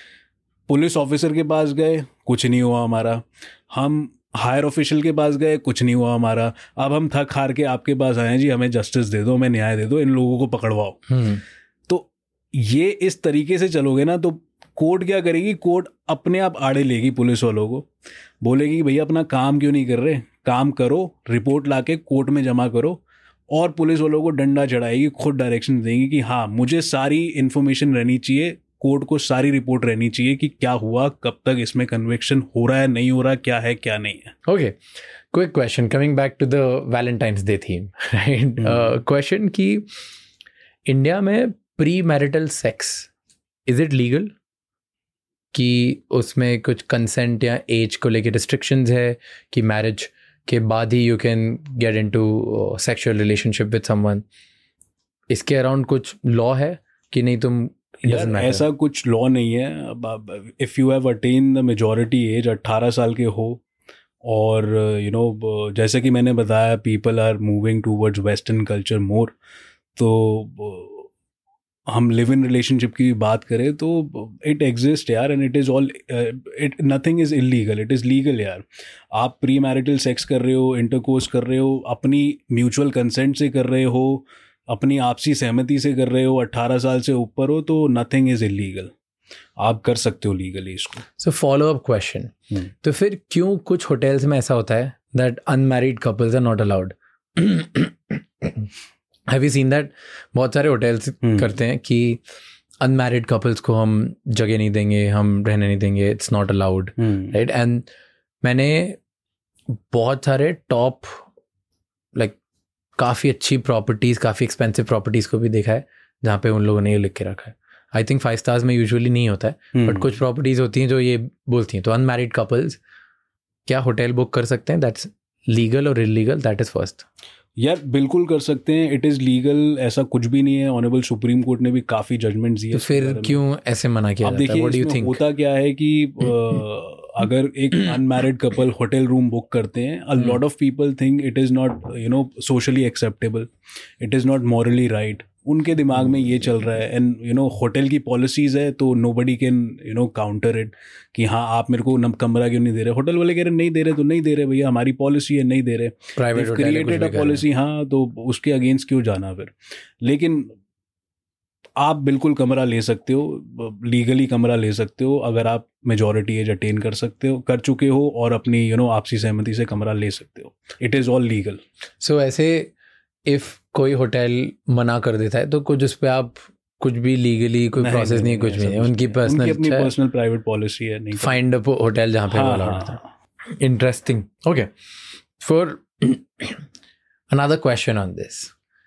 पुलिस ऑफिसर के पास गए, कुछ नहीं हुआ हमारा, हम हायर ऑफिशियल के पास गए, कुछ नहीं हुआ हमारा, अब हम थक हार के आपके पास आए हैं जी, हमें जस्टिस दे दो, हमें न्याय दे दो, इन लोगों को पकड़वाओ. तो ये इस तरीके से चलोगे ना, तो कोर्ट क्या करेगी, कोर्ट अपने आप आड़े लेगी पुलिस वालों को, बोलेगी कि भैया अपना काम क्यों नहीं कर रहे, काम करो, रिपोर्ट लाके कोर्ट में जमा करो, और पुलिस वालों को डंडा चढ़ाएगी, खुद डायरेक्शन देंगी कि हाँ मुझे सारी इन्फॉर्मेशन रहनी चाहिए, कोर्ट को सारी रिपोर्ट रहनी चाहिए कि क्या हुआ, कब तक इसमें कन्विक्शन हो रहा है, नहीं हो रहा, क्या है क्या नहीं है. Okay, quick question coming back to the Valentine's Day theme, right? Question कि इंडिया में pre marital sex is it legal, कि उसमें कुछ कंसेंट या एज को लेके रिस्ट्रिक्शंस है कि मैरिज के बाद ही you can get into sexual relationship with someone? इसके अराउंड कुछ लॉ है कि नहीं तुम यार ऐसा कुछ लॉ नहीं है. If you have attain the majority age, 18 साल के हो, और जैसे कि मैंने बताया people are moving towards western culture more, तो हम लिव इन रिलेशनशिप की बात करें तो इट एग्जिस्ट यार, and it is all nothing is illegal, it is legal यार. आप प्री मैरिटल सेक्स कर रहे हो, इंटरकोर्स कर रहे हो, अपनी म्यूचुअल कंसेंट से कर रहे हो, अपनी आपसी सहमति से कर रहे हो, 18 साल से ऊपर हो, तो नथिंग इज इलीगल, आप कर सकते हो लीगली इसको. सो फॉलो अप क्वेश्चन, तो फिर क्यों कुछ होटल्स में ऐसा होता है that unmarried couples are not allowed? Have you seen that? बहुत सारे होटल्स करते हैं कि अनमैरिड कपल्स को हम जगह नहीं देंगे, हम रहने नहीं देंगे, it's not allowed, right? And मैंने बहुत सारे टॉप लाइक काफ़ी अच्छी प्रॉपर्टीज़, काफ़ी एक्सपेंसिव प्रॉपर्टीज़ को भी देखा है जहाँ पे उन लोगों ने ये लिख के रखा है. आई थिंक 5 स्टार्स में यूजुअली नहीं होता है, बट कुछ प्रॉपर्टीज़ होती हैं जो ये बोलती हैं. तो अनमैरिड कपल्स क्या होटल बुक कर सकते हैं? दैट्स लीगल और इलीगल? That is first. यार बिल्कुल कर सकते हैं, इट इज़ लीगल, ऐसा कुछ भी नहीं है. ऑनरेबल सुप्रीम कोर्ट ने भी काफ़ी जजमेंट्स दिए. तो फिर क्यों ऐसे मना किया जाता है? What do you think? होता क्या है कि अगर एक unmarried couple hotel room book करते हैं, a lot of people think it is not socially acceptable, it is not morally right. उनके दिमाग में ये चल रहा है. एंड होटल की पॉलिसीज़ है तो नोबडी कैन काउंटर इट कि हाँ आप मेरे को कमरा क्यों नहीं दे रहे. होटल वाले कह रहे नहीं दे रहे तो नहीं दे रहे भैया, हमारी पॉलिसी है, नहीं दे रहे. प्राइवेट क्रिएटेड अ पॉलिसी, हाँ, तो उसके अगेंस्ट क्यों जाना फिर. लेकिन आप बिल्कुल कमरा ले सकते हो, लीगली कमरा ले सकते हो अगर आप मेजॉरिटी एज अटेन कर चुके हो और अपनी आपसी सहमति से कमरा ले सकते हो. It is all legal. So ऐसे इफ कोई होटल मना कर देता है तो कुछ उस पर आप कुछ भी लीगली कोई प्रोसेस नहीं, कुछ भी नहीं, उनकी पर्सनल प्राइवेट पॉलिसी है. नहीं फाइंड अ होटल जहाँ पे अलाउड होता है. Interesting. Okay, for another question on this,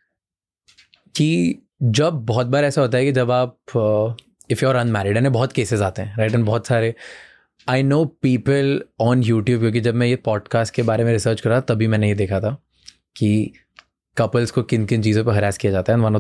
कि जब बहुत बार ऐसा होता है कि जब आप if you are unmarried, and बहुत केसेस आते हैं, राइट, एंड बहुत सारे I know people on YouTube, क्योंकि जब मैं ये पॉडकास्ट के बारे में रिसर्च कर रहा था तभी मैंने ये देखा था कि कपल्स को किन किन चीज़ों पर हरास किया जाता है. One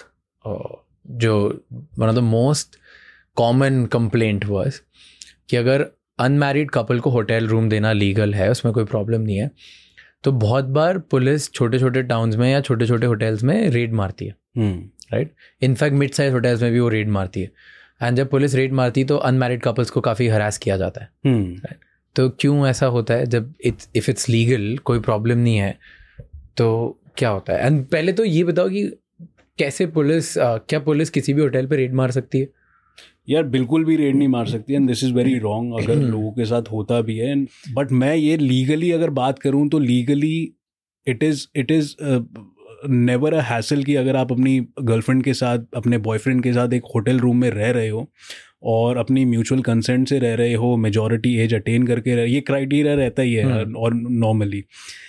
of the most common complaint was कि अगर अनमैरिड कपल को होटल रूम देना लीगल है, उसमें कोई प्रॉब्लम नहीं है, तो बहुत बार पुलिस छोटे छोटे टाउन्स में या छोटे छोटे होटल्स में रेड मारती है, right. In fact mid size hotels में भी वो रेड मारती है. एंड जब पुलिस रेड मारती है तो अनमैरिड कपल्स को काफ़ी हरास किया जाता है, राइट. तो क्यों ऐसा होता है? जब इफ़ इट्स लीगल, कोई प्रॉब्लम नहीं है, तो क्या होता है? एंड पहले तो ये बताओ कि कैसे क्या पुलिस किसी भी होटल पे रेड मार सकती है? यार बिल्कुल भी रेड नहीं मार सकती. And this is very wrong अगर लोगों के साथ होता भी है. बट मैं ये लीगली अगर बात करूं तो legally it is never a hassle कि अगर आप अपनी गर्लफ्रेंड के साथ, अपने बॉयफ्रेंड के साथ एक होटल रूम में रह रहे हो और अपनी म्यूचुअल कंसेंट से रह रहे हो, मेजॉरिटी एज अटेन करके रह, ये क्राइटेरिया रहता ही है और नॉर्मली,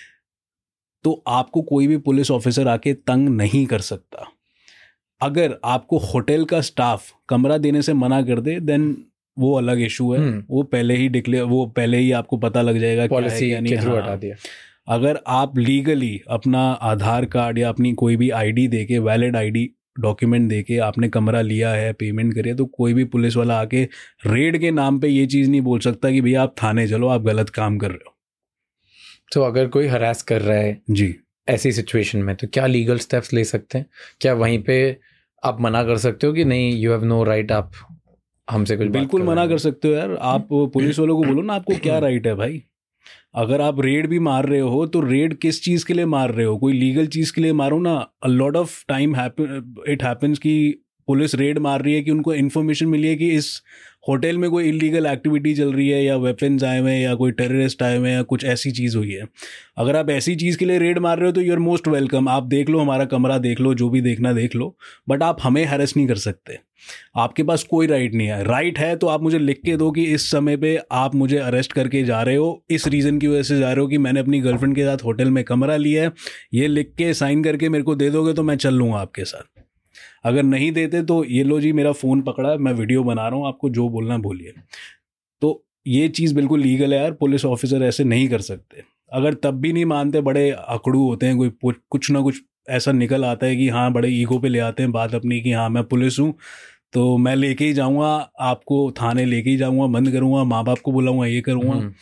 तो आपको कोई भी पुलिस ऑफिसर आके तंग नहीं कर सकता. अगर आपको होटल का स्टाफ कमरा देने से मना कर दे देन वो अलग इशू है. वो पहले ही आपको पता लग जाएगा पॉलिसी के थ्रू हटा दिया. अगर आप लीगली अपना आधार कार्ड या अपनी कोई भी आईडी देके, वैलिड आईडी डॉक्यूमेंट देके आपने कमरा लिया है, पेमेंट करी है, तो कोई भी पुलिस वाला आके रेड के नाम पे ये चीज़ नहीं बोल सकता कि भैया आप थाने चलो, आप गलत काम कर रहे हो. तो अगर कोई हरास कर रहा है जी ऐसी सिचुएशन में, तो क्या लीगल स्टेप्स ले सकते हैं? क्या वहीं पे आप मना कर सकते हो कि नहीं, यू हैव नो राइट, आप हमसे कुछ? बिल्कुल मना कर सकते हो यार. आप पुलिस वालों को बोलो ना आपको क्या राइट है भाई. अगर आप रेड भी मार रहे हो तो रेड किस चीज़ के लिए मार रहे हो? कोई लीगल चीज़ के लिए मारो ना. A lot of time it happens कि पुलिस रेड मार रही है कि उनको इन्फॉर्मेशन मिली है कि इस होटल में कोई इलीगल एक्टिविटी चल रही है, या वेपन्स आए हुए हैं, या कोई टेररिस्ट आए हुए हैं, या कुछ ऐसी चीज़ हुई है. अगर आप ऐसी चीज़ के लिए रेड मार रहे हो तो यू आर मोस्ट वेलकम. आप देख लो, हमारा कमरा देख लो, जो भी देखना देख लो, बट आप हमें हैरेस नहीं कर सकते. आपके पास कोई राइट नहीं है. राइट है तो आप मुझे लिख के दो कि इस समय पे आप मुझे अरेस्ट करके जा रहे हो, इस रीज़न की वजह से जा रहे हो कि मैंने अपनी गर्लफ्रेंड के साथ होटल में कमरा लिया है. ये लिख के साइन करके मेरे को दे दोगे तो मैं चल लूँगा आपके साथ. अगर नहीं देते तो ये लो जी, मेरा फ़ोन पकड़ा, मैं वीडियो बना रहा हूँ, आपको जो बोलना बोलिए. तो ये चीज़ बिल्कुल लीगल है यार. पुलिस ऑफिसर ऐसे नहीं कर सकते. अगर तब भी नहीं मानते, बड़े अकड़ू होते हैं, कोई कुछ ना कुछ ऐसा निकल आता है कि हाँ, बड़े ईगो पे ले आते हैं बात अपनी कि हाँ मैं पुलिस हूँ तो मैं लेके ही जाऊँगा आपको, थाने लेके ही जाऊँगा, बंद करूँगा, माँ बाप को बुलाऊँगा, ये करूँगा.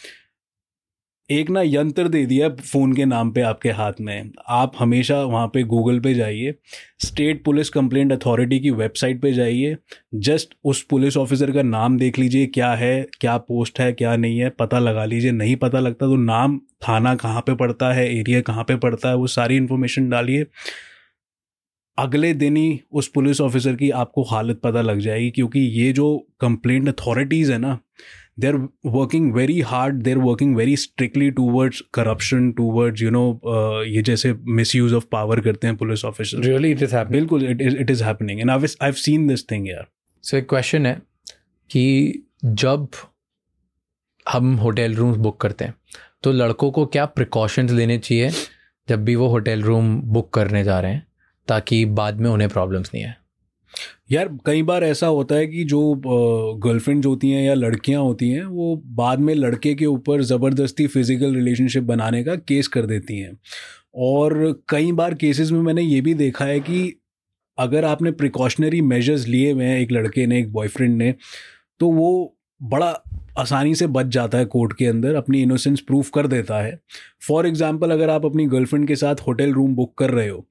एक ना यंत्र दे दिया फ़ोन के नाम पे आपके हाथ में. आप हमेशा वहाँ पे गूगल पे जाइए, स्टेट पुलिस कंप्लेंट अथॉरिटी की वेबसाइट पे जाइए, जस्ट उस पुलिस ऑफिसर का नाम देख लीजिए, क्या है, क्या पोस्ट है, क्या नहीं है, पता लगा लीजिए. नहीं पता लगता तो नाम, थाना कहाँ पे पड़ता है, एरिया कहाँ पे पड़ता है, वो सारी इन्फॉर्मेशन डालिए. अगले दिन ही उस पुलिस ऑफिसर की आपको हालत पता लग जाएगी, क्योंकि ये जो कंप्लेंट अथॉरिटीज़ है ना, they are working very hard, they are working very strictly towards corruption, towards ये जैसे मिसयूज ऑफ पावर करते हैं police officer. Really it is happening. बिल्कुल it is happening and I have seen this thing यार. So एक question है कि जब हम होटल रूम बुक करते हैं तो लड़कों को क्या प्रिकॉशंस लेने चाहिए जब भी वो होटल रूम बुक करने जा रहे हैं, ताकि बाद में उन्हें प्रॉब्लम्स नहीं है? यार कई बार ऐसा होता है कि जो गर्लफ्रेंड्स होती हैं या लड़कियां होती हैं, वो बाद में लड़के के ऊपर ज़बरदस्ती फिजिकल रिलेशनशिप बनाने का केस कर देती हैं. और कई बार केसेस में मैंने ये भी देखा है कि अगर आपने प्रिकॉशनरी मेजर्स लिए हुए हैं, एक लड़के ने, एक बॉयफ्रेंड ने, तो वो बड़ा आसानी से बच जाता है कोर्ट के अंदर, अपनी इनोसेंस प्रूफ कर देता है. फॉर एग्जांपल, अगर आप अपनी गर्लफ्रेंड के साथ होटल रूम बुक कर रहे हो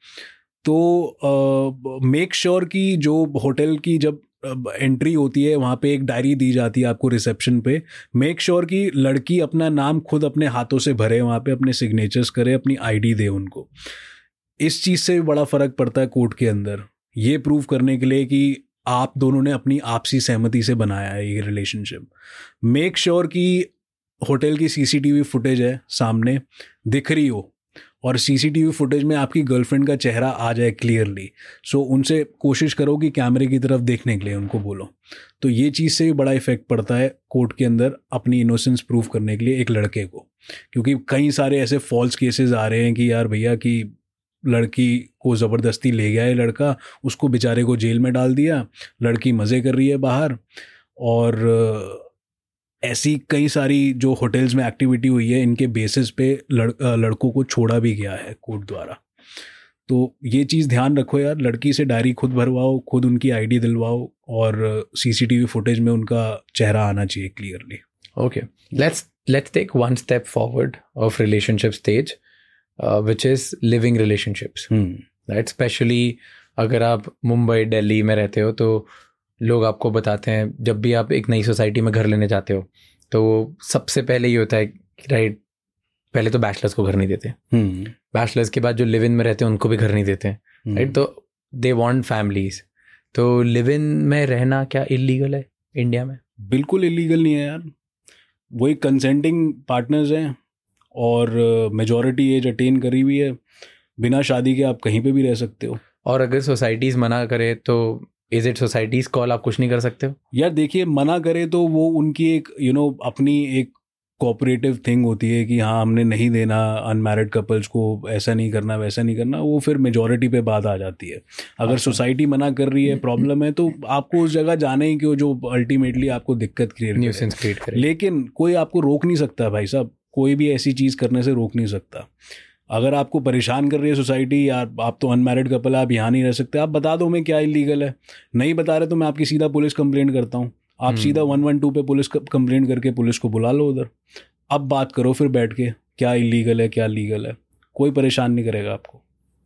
तो मेक श्योर कि जो होटल की जब एंट्री होती है वहाँ पे एक डायरी दी जाती है आपको रिसेप्शन पे. मेक श्योर कि लड़की अपना नाम खुद अपने हाथों से भरे, वहाँ पे अपने सिग्नेचर्स करे, अपनी आईडी दे उनको. इस चीज़ से भी बड़ा फ़र्क पड़ता है कोर्ट के अंदर, ये प्रूव करने के लिए कि आप दोनों ने अपनी आपसी सहमति से बनाया है ये रिलेशनशिप. मेक श्योर कि होटल की सीसीटीवी फुटेज है सामने दिख रही हो, और सीसीटीवी फुटेज में आपकी गर्लफ्रेंड का चेहरा आ जाए क्लियरली. सो उनसे कोशिश करो कि कैमरे की तरफ देखने के लिए उनको बोलो. तो ये चीज़ से भी बड़ा इफेक्ट पड़ता है कोर्ट के अंदर अपनी इनोसेंस प्रूफ करने के लिए एक लड़के को. क्योंकि कई सारे ऐसे फॉल्स केसेस आ रहे हैं कि यार भैया कि लड़की को ज़बरदस्ती ले गया है लड़का, उसको बेचारे को जेल में डाल दिया, लड़की मज़े कर रही है बाहर. और ऐसी कई सारी जो होटल्स में एक्टिविटी हुई है, इनके बेसिस पे लड़कों को छोड़ा भी गया है कोर्ट द्वारा. तो ये चीज़ ध्यान रखो यार, लड़की से डायरी खुद भरवाओ, खुद उनकी आईडी दिलवाओ, और सीसीटीवी फुटेज में उनका चेहरा आना चाहिए clearly. Okay, let's take one step forward of relationship stage, which is living relationships. Right? Especially अगर आप मुंबई दिल्ली में रहते हो तो लोग आपको बताते हैं, जब भी आप एक नई सोसाइटी में घर लेने जाते हो तो सबसे पहले ये होता है कि राइट, पहले तो बैचलर्स को घर नहीं देते, बैचलर्स के बाद जो लिव इन में रहते हैं उनको भी घर नहीं देते, राइट? तो दे वांट फैमिलीज. तो लिव इन में रहना क्या इलीगल है इंडिया में? बिल्कुल इलीगल नहीं है यार. वही कंसेंटिंग पार्टनर्स हैं और मेजॉरिटी एज अटेन करी हुई है, बिना शादी के आप कहीं पे भी रह सकते हो. और अगर सोसाइटीज़ मना करे तो इज इट सोसाइटीज़ कॉल, आप कुछ नहीं कर सकते हो? यार देखिए, मना करे तो वो उनकी एक अपनी एक कोऑपरेटिव थिंग होती है कि हाँ हमने नहीं देना अनमैरिड कपल्स को, ऐसा नहीं करना वैसा नहीं करना. वो फिर मेजॉरिटी पे बात आ जाती है. अगर सोसाइटी मना कर रही है, प्रॉब्लम है, तो आपको उस जगह जाने ही क्यों जो अल्टीमेटली आपको दिक्कत क्रिएट करे. लेकिन कोई आपको रोक नहीं सकता भाई साहब, कोई भी ऐसी चीज़ करने से रोक नहीं सकता. अगर आपको परेशान कर रही है सोसाइटी, यार आप तो अनमैरिड कपल है, आप यहाँ नहीं रह सकते, आप बता दो मैं क्या इलीगल है. नहीं बता रहे तो मैं आपकी सीधा पुलिस कंप्लेंट करता हूँ. आप सीधा 112 पे पुलिस कंप्लेंट करके पुलिस को बुला लो उधर. अब बात करो फिर बैठ के, क्या इलीगल है क्या लीगल है. कोई परेशान नहीं करेगा आपको.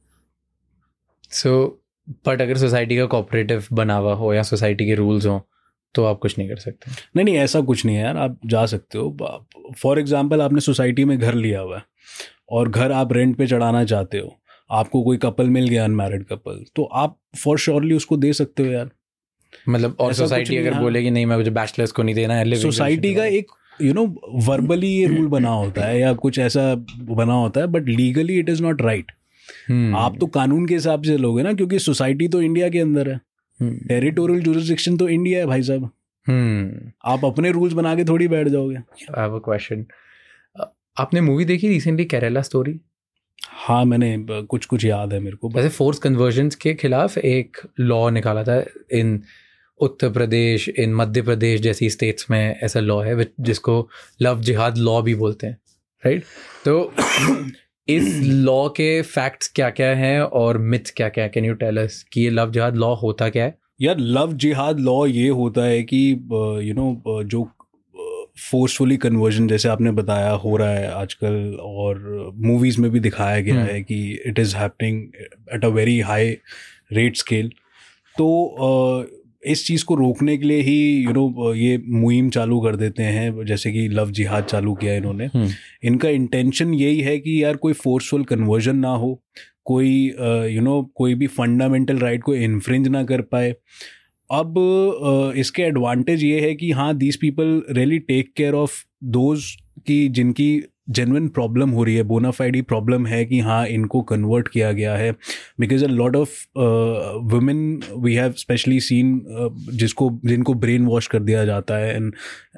सो बट अगर सोसाइटी का कोऑपरेटिव बना हुआ हो या सोसाइटी के रूल्स हों तो आप कुछ नहीं कर सकते? नहीं, ऐसा कुछ नहीं है यार, आप जा सकते हो. फॉर एग्जांपल, आपने सोसाइटी में घर लिया हुआ है और घर आप रेंट पे चढ़ाना चाहते हो, आपको कोई कपल मिल गया अनमैरिड कपल, तो आप फॉर श्योरली उसको दे सकते हो यार. मतलब और सोसाइटी अगर बोलेगी नहीं मैं मुझे बैचलर्स को नहीं देना है, सोसाइटी का एक वर्बली ये रूल बना होता है या कुछ ऐसा बना होता है, but legally it is not right. आप तो कानून के हिसाब से लोगे ना, क्योंकि सोसाइटी तो इंडिया के अंदर है, टेरिटोरियल जुरिसडिक्शन तो इंडिया है भाई साहब. आप अपने रूल्स बना के थोड़ी बैठ जाओगे. I have a question. आपने मूवी देखी रिसेंटली केरला स्टोरी? हाँ, मैंने कुछ याद है मेरे को. वैसे फोर्स कन्वर्जन्स के खिलाफ एक लॉ निकाला था इन उत्तर प्रदेश, इन मध्य प्रदेश जैसी स्टेट्स में ऐसा लॉ है जिसको लव जिहाद लॉ भी बोलते हैं, राइट? तो इस लॉ के फैक्ट्स क्या क्या हैं और मिथ्स क्या क्या है? कैन यू टेल अस कि ये लव जिहाद लॉ होता क्या है? यार लव जिहाद लॉ ये होता है कि जो फोर्सफुली कन्वर्जन जैसे आपने बताया हो रहा है आजकल, और मूवीज़ में भी दिखाया गया है कि it is happening at a very high rate scale. तो इस चीज़ को रोकने के लिए ही ये मुहिम चालू कर देते हैं, जैसे कि लव जिहाद चालू किया इन्होंने. इनका इंटेंशन यही है कि यार कोई फोर्सफुल कन्वर्जन ना हो, कोई कोई भी फंडामेंटल राइट को इन्फ्रिंज ना कर पाए। अब इसके एडवांटेज ये है कि हाँ, these people really take care of those की जिनकी जेन्युइन प्रॉब्लम हो रही है, बोनाफाइड प्रॉब्लम है कि हाँ इनको कन्वर्ट किया गया है। Because a lot of women we have specially seen जिनको ब्रेन वॉश कर दिया जाता है, एंड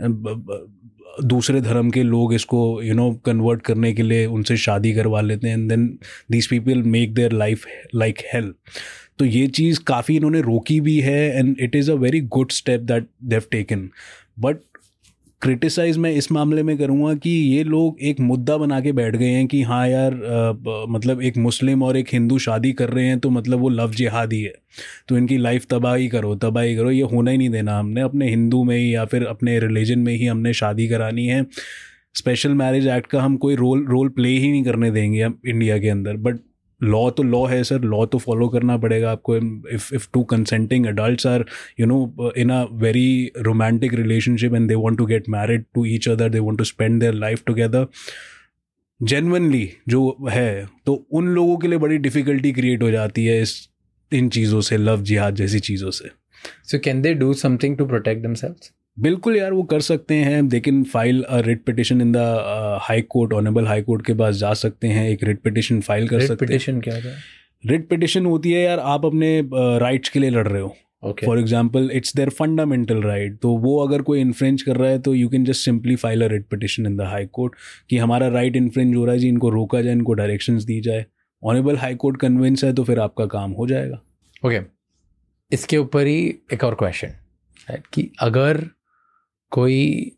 दूसरे धर्म के लोग इसको कन्वर्ट करने के लिए उनसे शादी करवा लेते हैं, and then these people make their life like hell. तो ये चीज़ काफ़ी इन्होंने रोकी भी है, and it is a very good step that they have taken. But criticize मैं इस मामले में करूँगा कि ये लोग एक मुद्दा बना के बैठ गए हैं कि हाँ यार मतलब एक मुस्लिम और एक हिंदू शादी कर रहे हैं तो मतलब वो लव जिहादी है, तो इनकी लाइफ तबाही करो। ये होना ही नहीं देना। हमने अपने हिंदू में ही या फिर अपने रिलीजन में ही हमने शादी करानी है। स्पेशल मैरिज एक्ट का हम कोई रोल प्ले ही नहीं करने देंगे हम इंडिया के अंदर। बट लॉ तो लॉ है सर, लॉ तो फॉलो करना पड़ेगा आपको। If two consenting adults are in a very romantic relationship and they want to get married to each other, they want to spend their life together genuinely जो है, तो उन लोगों के लिए बड़ी डिफिकल्टी क्रिएट हो जाती है इन चीज़ों से, लव जिहाद जैसी चीज़ों से। So can they do something to protect themselves? बिल्कुल यार, वो कर सकते हैं। They can file a writ petition in the high court, honourable high court के पास जा सकते हैं, एक रिट पिटिशन फाइल कर सकते हैं। पिटिशन क्या है? रिट पिटिशन होती है यार, आप अपने राइट्स के लिए लड़ रहे हो। For example it's their fundamental right, तो वो अगर कोई इन्फ्रिंज कर रहा है तो you can just simply file a writ petition in the high court कि हमारा राइट इन्फ्रिंज हो रहा है जी, इनको रोका जाए, इनको डायरेक्शंस दी जाए। ऑनरेबल हाई कोर्ट कन्विंस है तो फिर आपका काम हो जाएगा। ओके, इसके ऊपर ही एक और क्वेश्चन कि अगर कोई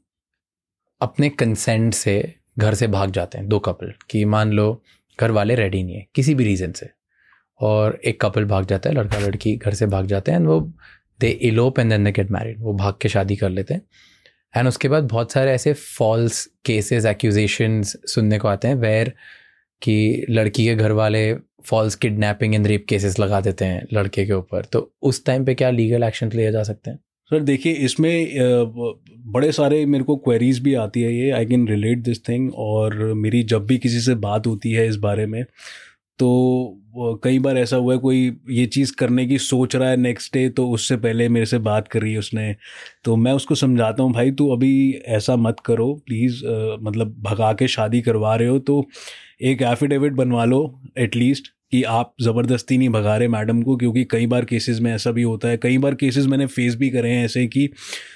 अपने कंसेंट से घर से भाग जाते हैं, दो कपल कि मान लो घर वाले रेडी नहीं है किसी भी रीज़न से, और एक कपल भाग जाता है, लड़का लड़की घर से भाग जाते हैं, एंड वो they elope and then they get married, वो भाग के शादी कर लेते हैं। एंड उसके बाद बहुत सारे ऐसे फॉल्स केसेस, एक्यूजेशंस सुनने को आते हैं वेयर कि लड़की के घर वाले false kidnapping and rape cases लगा देते हैं लड़के के ऊपर। तो उस टाइम पे क्या लीगल एक्शन लिया जा सकते हैं? सर देखिए, इसमें बड़े सारे मेरे को क्वेरीज भी आती है, ये I can relate this thing. और मेरी जब भी किसी से बात होती है इस बारे में, तो कई बार ऐसा हुआ है कोई ये चीज़ करने की सोच रहा है नेक्स्ट डे, तो उससे पहले मेरे से बात करी है उसने, तो मैं उसको समझाता हूँ भाई तू अभी ऐसा मत करो प्लीज़, मतलब भगा के शादी करवा रहे हो तो एक एफिडेविट बनवा लो एटलीस्ट कि आप ज़बरदस्ती नहीं भगा रहे मैडम को। क्योंकि कई बार केसेस में ऐसा भी होता है, कई बार केसेस मैंने फेस भी करे हैं ऐसे कि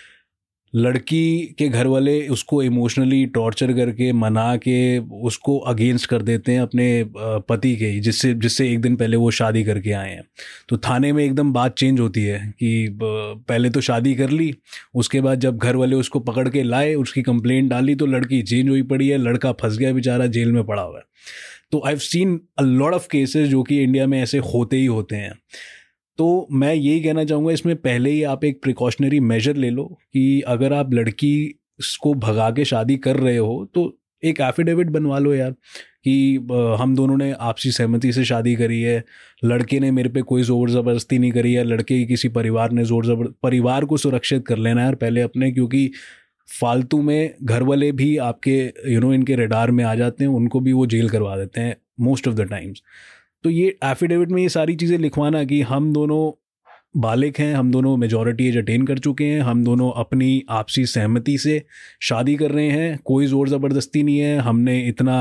लड़की के घर वाले उसको इमोशनली टॉर्चर करके मना के उसको अगेंस्ट कर देते हैं अपने पति के, जिससे एक दिन पहले वो शादी करके आए हैं। तो थाने में एकदम बात चेंज होती है कि पहले तो शादी कर ली, उसके बाद जब घर वाले उसको पकड़ के लाए, उसकी कंप्लेंट डाली, तो लड़की चेंज हुई पड़ी है, लड़का फंस गया बेचारा, जेल में पड़ा हुआ है। तो I have seen a lot of cases जो कि इंडिया में ऐसे होते ही होते हैं। तो मैं यही कहना चाहूँगा, इसमें पहले ही आप एक प्रिकॉशनरी मेजर ले लो कि अगर आप लड़की को भगा के शादी कर रहे हो तो एक एफिडेविट बनवा लो यार कि हम दोनों ने आपसी सहमति से शादी करी है, लड़के ने मेरे पे कोई ज़ोर ज़बरदस्ती नहीं करी है, लड़के की किसी परिवार ने परिवार को सुरक्षित कर लेना यार पहले अपने, क्योंकि फालतू में घर वाले भी आपके इनके रेडार में आ जाते हैं, उनको भी वो जेल करवा देते हैं मोस्ट ऑफ द टाइम्स। तो ये एफिडेविट में ये सारी चीज़ें लिखवाना कि हम दोनों बालिग हैं, हम दोनों मेजॉरिटी एज अटेन कर चुके हैं, हम दोनों अपनी आपसी सहमति से शादी कर रहे हैं, कोई ज़ोर ज़बरदस्ती नहीं है, हमने इतना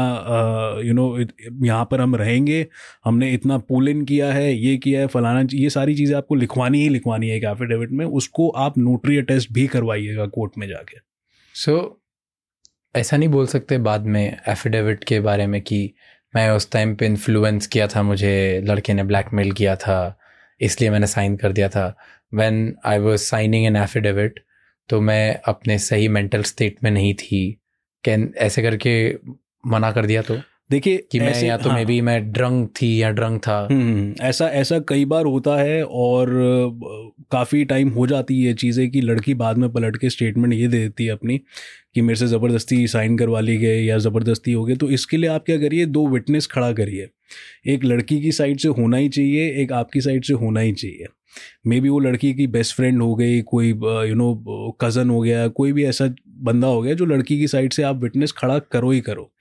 यहाँ पर हम रहेंगे, हमने इतना पुल इन किया है, ये किया है, फलाना, ये सारी चीज़ें आपको लिखवानी ही लिखवानी है एक एफिडेविट में। उसको आप नोटरी अटेस्ट भी करवाइएगा कोर्ट में जाके। ऐसा नहीं बोल सकते बाद में एफिडेविट के बारे में कि मैं उस टाइम पे इन्फ्लुएंस किया था, मुझे लड़के ने ब्लैकमेल किया था इसलिए मैंने साइन कर दिया था। When I was signing an affidavit तो मैं अपने सही मेंटल स्टेट में नहीं थी, कैन ऐसे करके मना कर दिया तो देखिए कि मैं या तो मे बी मैं ड्रंक थी या ड्रंक था। ऐसा कई बार होता है और काफ़ी टाइम हो जाती है ये चीज़ें कि लड़की बाद में पलट के स्टेटमेंट ये दे देती है अपनी कि मेरे से ज़बरदस्ती साइन करवा ली गई या ज़बरदस्ती हो गई। तो इसके लिए आप क्या करिए, 2 विटनेस खड़ा करिए, एक लड़की की साइड से होना ही चाहिए, एक आपकी साइड से होना ही चाहिए। मे बी वो लड़की की बेस्ट फ्रेंड हो गई, कोई कज़न हो गया, कोई भी ऐसा बंदा हो गया जो लड़की की साइड से आप विटनेस खड़ा करो ही करो।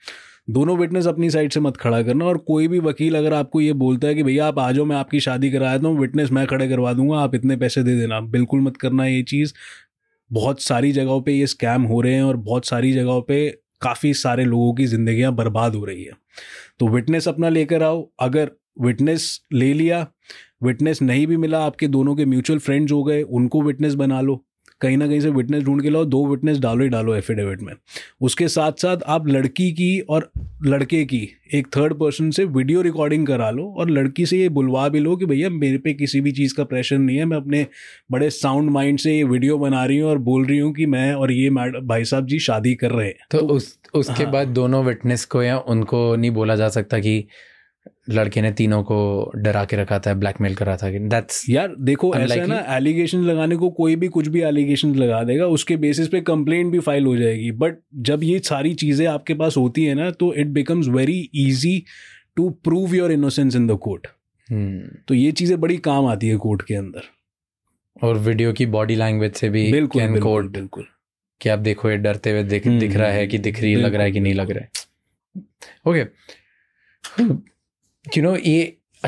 दोनों विटनेस अपनी साइड से मत खड़ा करना। और कोई भी वकील अगर आपको ये बोलता है कि भैया आप आ जाओ, मैं आपकी शादी करा देता हूँ, विटनेस मैं खड़े करवा दूंगा, आप इतने पैसे दे देना, बिल्कुल मत करना ये चीज़। बहुत सारी जगहों पे ये स्कैम हो रहे हैं और बहुत सारी जगहों पे काफ़ी सारे लोगों की ज़िंदगियां बर्बाद हो रही है। तो विटनेस अपना लेकर आओ। अगर विटनेस ले लिया, विटनेस नहीं भी मिला, आपके दोनों के म्यूचुअल फ्रेंड्स हो गए, उनको विटनेस बना लो, कहीं ना कहीं से विटनेस ढूंढ के लाओ, 2 विटनेस डालो ही डालो एफिडेविट में। उसके साथ साथ आप लड़की की और लड़के की एक थर्ड पर्सन से वीडियो रिकॉर्डिंग करा लो और लड़की से ये बुलवा भी लो कि भैया मेरे पे किसी भी चीज़ का प्रेशर नहीं है, मैं अपने बड़े साउंड माइंड से ये वीडियो बना रही हूँ और बोल रही हूँ कि मैं और ये भाई साहब जी शादी कर रहे हैं। तो उसके बाद दोनों विटनेस को या उनको नहीं बोला जा सकता कि लड़के ने तीनों को डरा के रखा था, ब्लैकमेल करा था कि दैट्स यार देखो ऐसा है ना, एलिगेशन लगाने को कोई भी कुछ भी एलिगेशन लगा देगा, उसके बेसिस पे कंप्लेंट भी फाइल हो जाएगी। बट जब ये सारी चीज़ें आपके पास होती है ना, तो it becomes very easy to prove your innocence in the court. तो ये चीज़ें बड़ी काम आती है कोर्ट के अंदर। और वीडियो की बॉडी लैंग्वेज से भी बिल्कुल कि आप देखो ये डरते हुए दिख रहा है कि दिख रही लग रहा है कि नहीं लग रहा है। ओके, यू नो ये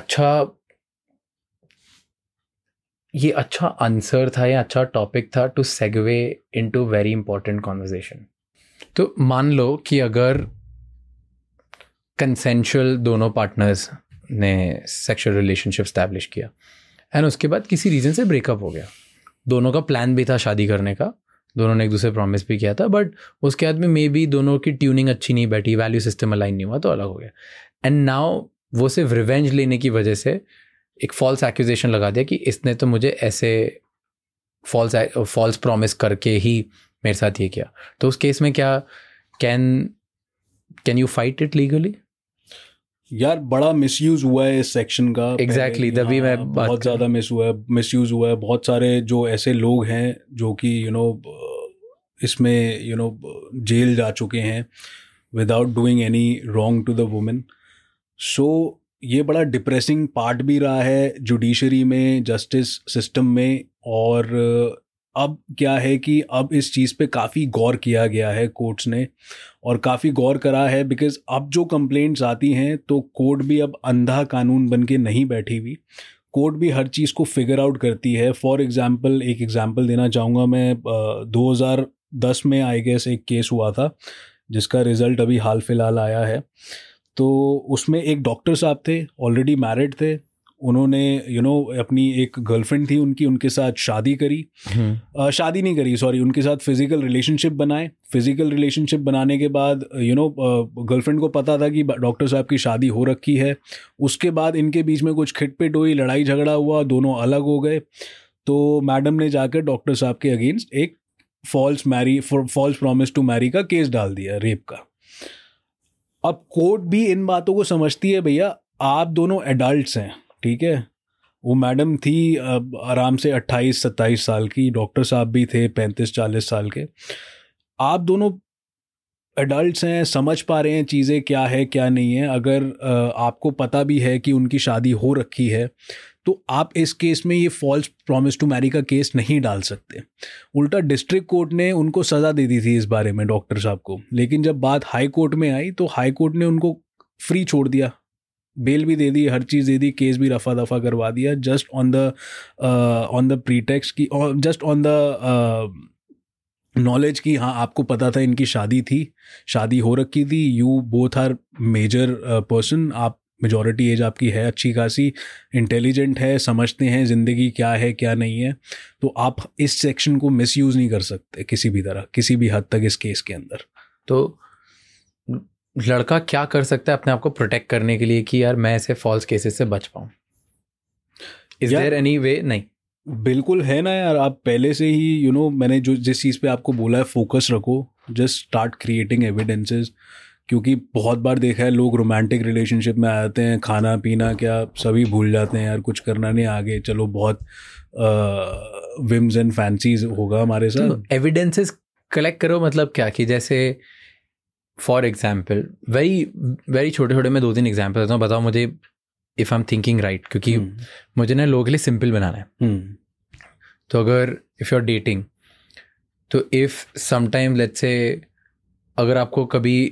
अच्छा आंसर था, या अच्छा टॉपिक था to segue into very important conversation. तो मान लो कि अगर कंसेंशुअल दोनों पार्टनर्स ने सेक्सुअल रिलेशनशिप स्टैब्लिश किया एंड उसके बाद किसी रीज़न से ब्रेकअप हो गया, दोनों का प्लान भी था शादी करने का, दोनों ने एक दूसरे प्रॉमिस भी किया था, बट उसके बाद में मे बी दोनों की ट्यूनिंग अच्छी नहीं बैठी, वैल्यू सिस्टम अलाइन नहीं हुआ, तो अलग हो गया। एंड नाउ वो सिर्फ रिवेंज लेने की वजह से एक फॉल्स एक्यूजेशन लगा दिया कि इसने तो मुझे ऐसे फॉल्स प्रॉमिस करके ही मेरे साथ ये किया। तो उस केस में क्या can you fight it legally? यार बड़ा मिसयूज हुआ है इस सेक्शन का। एग्जैक्टली, तभी मैं बहुत ज़्यादा मिसयूज हुआ है। बहुत सारे जो ऐसे लोग हैं जो कि इसमें जेल जा चुके हैं without doing any wrong to the women. So ये बड़ा डिप्रेसिंग पार्ट भी रहा है जुडिशरी में, जस्टिस सिस्टम में। और अब क्या है कि अब इस चीज़ पे काफ़ी गौर किया गया है कोर्ट्स ने, और काफ़ी गौर करा है, बिकॉज अब जो कंप्लेंट्स आती हैं तो कोर्ट भी अब अंधा कानून बन के नहीं बैठी हुई। कोर्ट भी हर चीज़ को फिगर आउट करती है। फॉर एग्जांपल एक एग्जांपल देना चाहूँगा मैं। 2010 में आई गेस एक केस हुआ था जिसका रिज़ल्ट अभी हाल फिलहाल आया है। तो उसमें एक डॉक्टर साहब थे, ऑलरेडी मैरिड थे। उन्होंने अपनी एक गर्लफ्रेंड थी उनके साथ शादी करी, शादी नहीं करी सॉरी, उनके साथ फिजिकल रिलेशनशिप बनाए। फिजिकल रिलेशनशिप बनाने के बाद गर्लफ्रेंड को पता था कि डॉक्टर साहब की शादी हो रखी है। उसके बाद इनके बीच में कुछ खिटपिट हुई, लड़ाई झगड़ा हुआ, दोनों अलग हो गए। तो मैडम ने जाकर डॉक्टर साहब के अगेंस्ट एक फॉल्स प्रॉमिस टू मैरी का केस डाल दिया, रेप का। अब कोर्ट भी इन बातों को समझती है, भैया आप दोनों एडल्ट्स हैं, ठीक है। वो मैडम थी आराम से 28-27 साल की, डॉक्टर साहब भी थे 35-40 साल के। आप दोनों एडल्ट्स हैं, समझ पा रहे हैं चीज़ें क्या है क्या नहीं है। अगर आपको पता भी है कि उनकी शादी हो रखी है, तो आप इस केस में ये फॉल्स प्रॉमिस टू मैरी का केस नहीं डाल सकते। उल्टा डिस्ट्रिक्ट कोर्ट ने उनको सज़ा दे दी थी इस बारे में डॉक्टर साहब को। लेकिन जब बात हाई कोर्ट में आई तो हाई कोर्ट ने उनको फ्री छोड़ दिया, बेल भी दे दी, हर चीज़ दे दी, केस भी रफा दफा करवा दिया, जस्ट ऑन द प्रीटेक्स्ट की, और जस्ट ऑन द नॉलेज की हाँ आपको पता था इनकी शादी थी, शादी हो रखी थी, you both are major person, आप मेजॉरिटी एज आपकी है अच्छी खासी, इंटेलिजेंट है, समझते हैं ज़िंदगी क्या है क्या नहीं है। तो आप इस सेक्शन को मिसयूज़ नहीं कर सकते किसी भी तरह, किसी भी हद तक इस केस के अंदर। तो लड़का क्या कर सकता है अपने आप को प्रोटेक्ट करने के लिए कि यार मैं ऐसे फॉल्स केसेस से बच पाऊँ? Is there any way? नहीं, बिल्कुल है ना यार। आप पहले से ही मैंने जिस चीज़ पे आपको बोला है फोकस रखो, जस्ट स्टार्ट क्रिएटिंग एविडेंसेस। क्योंकि बहुत बार देखा है लोग रोमांटिक रिलेशनशिप में आते हैं, खाना पीना क्या सभी भूल जाते हैं, यार कुछ करना नहीं आगे, चलो बहुत विम्स एंड फैंसीज होगा हमारे साथ। तो एविडेंसेस कलेक्ट करो, मतलब क्या कि जैसे फॉर एग्जाम्पल वेरी छोटे छोटे मैं 2-3 एग्जाम्पल देता हूँ, बताओ मुझे if I am thinking right, क्योंकि मुझे ना लोगों के लिए सिंपल बनाना है। तो अगर इफ़ यू आर डेटिंग, तो इफ़ समटाइम लेट्स से अगर आपको कभी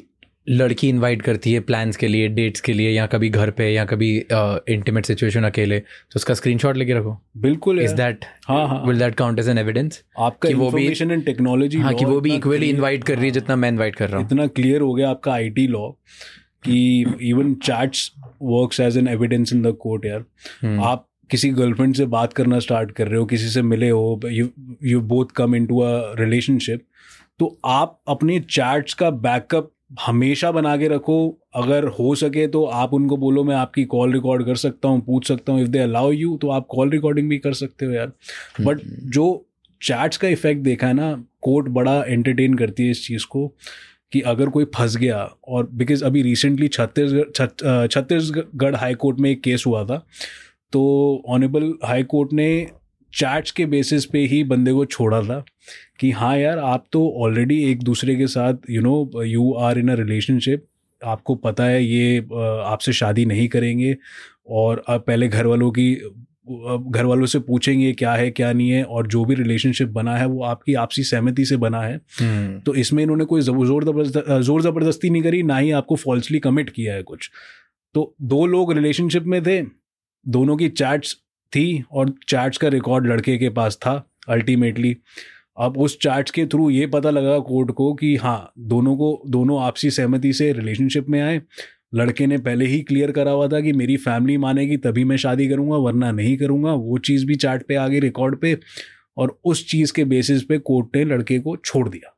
लड़की इनवाइट करती है प्लान्स के लिए, डेट्स के लिए, या कभी घर पे या कभी इंटीमेट सिचुएशन अकेले, तो उसका स्क्रीनशॉट लेके रखो। बिल्कुल is that, will that count as an evidence आपका इंफॉर्मेशन एंड टेक्नोलॉजी? हाँ, कि वो भी इक्वली इनवाइट कर रही है जितना मैं इनवाइट कर रहा हूँ। इतना क्लियर हो गया आपका आईटी लॉ कि even chats works as an evidence in the court यार। आप किसी गर्लफ्रेंड से बात करना स्टार्ट कर रहे हो, किसी से मिले हो, you both come into a relationship, तो आप अपने चैट्स का बैकअप हमेशा बना के रखो। अगर हो सके तो आप उनको बोलो मैं आपकी कॉल रिकॉर्ड कर सकता हूँ, पूछ सकता हूँ, इफ़ दे अलाउ यू तो आप कॉल रिकॉर्डिंग भी कर सकते हो यार। बट जो चैट्स का इफेक्ट देखा है ना, कोर्ट बड़ा एंटरटेन करती है इस चीज़ को कि अगर कोई फंस गया, और बिकॉज अभी रिसेंटली छत्तीसगढ़ हाई कोर्ट में एक केस हुआ था, तो ऑनरेबल हाई कोर्ट ने चैट्स के बेसिस पे ही बंदे को छोड़ा था कि हाँ यार आप तो ऑलरेडी एक दूसरे के साथ you are in a relationship, आपको पता है ये आपसे शादी नहीं करेंगे, और पहले घर वालों से पूछेंगे क्या है क्या नहीं है, और जो भी रिलेशनशिप बना है वो आपकी आपसी सहमति से बना है। तो इसमें इन्होंने कोई जोर ज़बरदस्ती नहीं करी, ना ही आपको फॉल्सली कमिट किया है कुछ। तो दो लोग रिलेशनशिप में थे, दोनों की चैट्स थी और चैट्स का रिकॉर्ड लड़के के पास था अल्टीमेटली। अब उस चैट्स के थ्रू ये पता लगा कोर्ट को कि हाँ दोनों आपसी सहमति से रिलेशनशिप में आए। लड़के ने पहले ही क्लियर करा हुआ था कि मेरी फैमिली मानेगी तभी मैं शादी करूँगा, वरना नहीं करूँगा। वो चीज़ भी चैट पे आ गई रिकॉर्ड पे, और उस चीज़ के बेसिस पे कोर्ट ने लड़के को छोड़ दिया।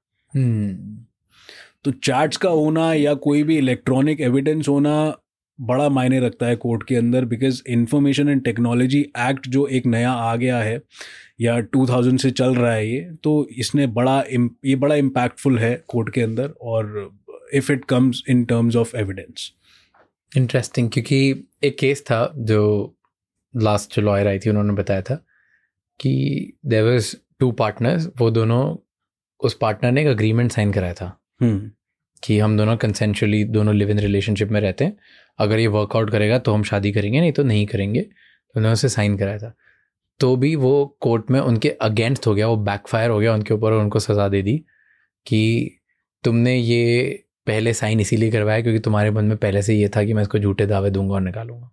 तो चैट्स का होना या कोई भी इलेक्ट्रॉनिक एविडेंस होना बड़ा मायने रखता है कोर्ट के अंदर, because information and technology act जो एक नया आ गया है या 2000 से चल रहा है ये, तो इसने ये बड़ा इम्पैक्टफुल है कोर्ट के अंदर, और if it comes in terms of evidence. Interesting, क्योंकि एक केस था जो लास्ट जो लॉयर आई थी उन्होंने बताया था कि देयर वाज 2 पार्टनर्स, वो दोनों, उस पार्टनर ने एक अग्रीमेंट साइन कराया था कि हम दोनों कंसेंशुअली दोनों लिव इन रिलेशनशिप में रहते हैं, अगर ये वर्कआउट करेगा तो हम शादी करेंगे, नहीं तो नहीं करेंगे। तो उन्होंने उसे साइन कराया था, तो भी वो कोर्ट में उनके अगेंस्ट हो गया, वो बैकफायर हो गया उनके ऊपर, और उनको सज़ा दे दी कि तुमने ये पहले साइन इसीलिए करवाया क्योंकि तुम्हारे मन में पहले से ये था कि मैं इसको झूठे दावे दूंगा और निकालूंगा।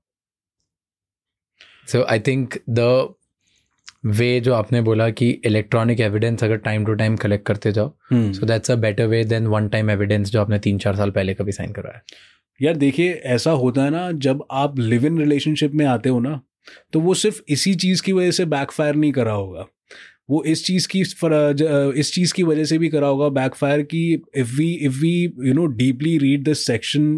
सो आई थिंक द वे जो आपने बोला कि इलेक्ट्रॉनिक एविडेंस अगर टाइम टू टाइम कलेक्ट करते जाओ, so that's a better way than one time evidence जो आपने 3-4 साल पहले कभी साइन करवाया। यार देखिए, ऐसा होता है ना, जब आप लिव इन रिलेशनशिप में आते हो ना, तो वो सिर्फ इसी चीज़ की वजह से बैकफायर नहीं करा होगा, वो इस चीज़ की वजह से भी करा होगा बैकफायर की if we deeply read this section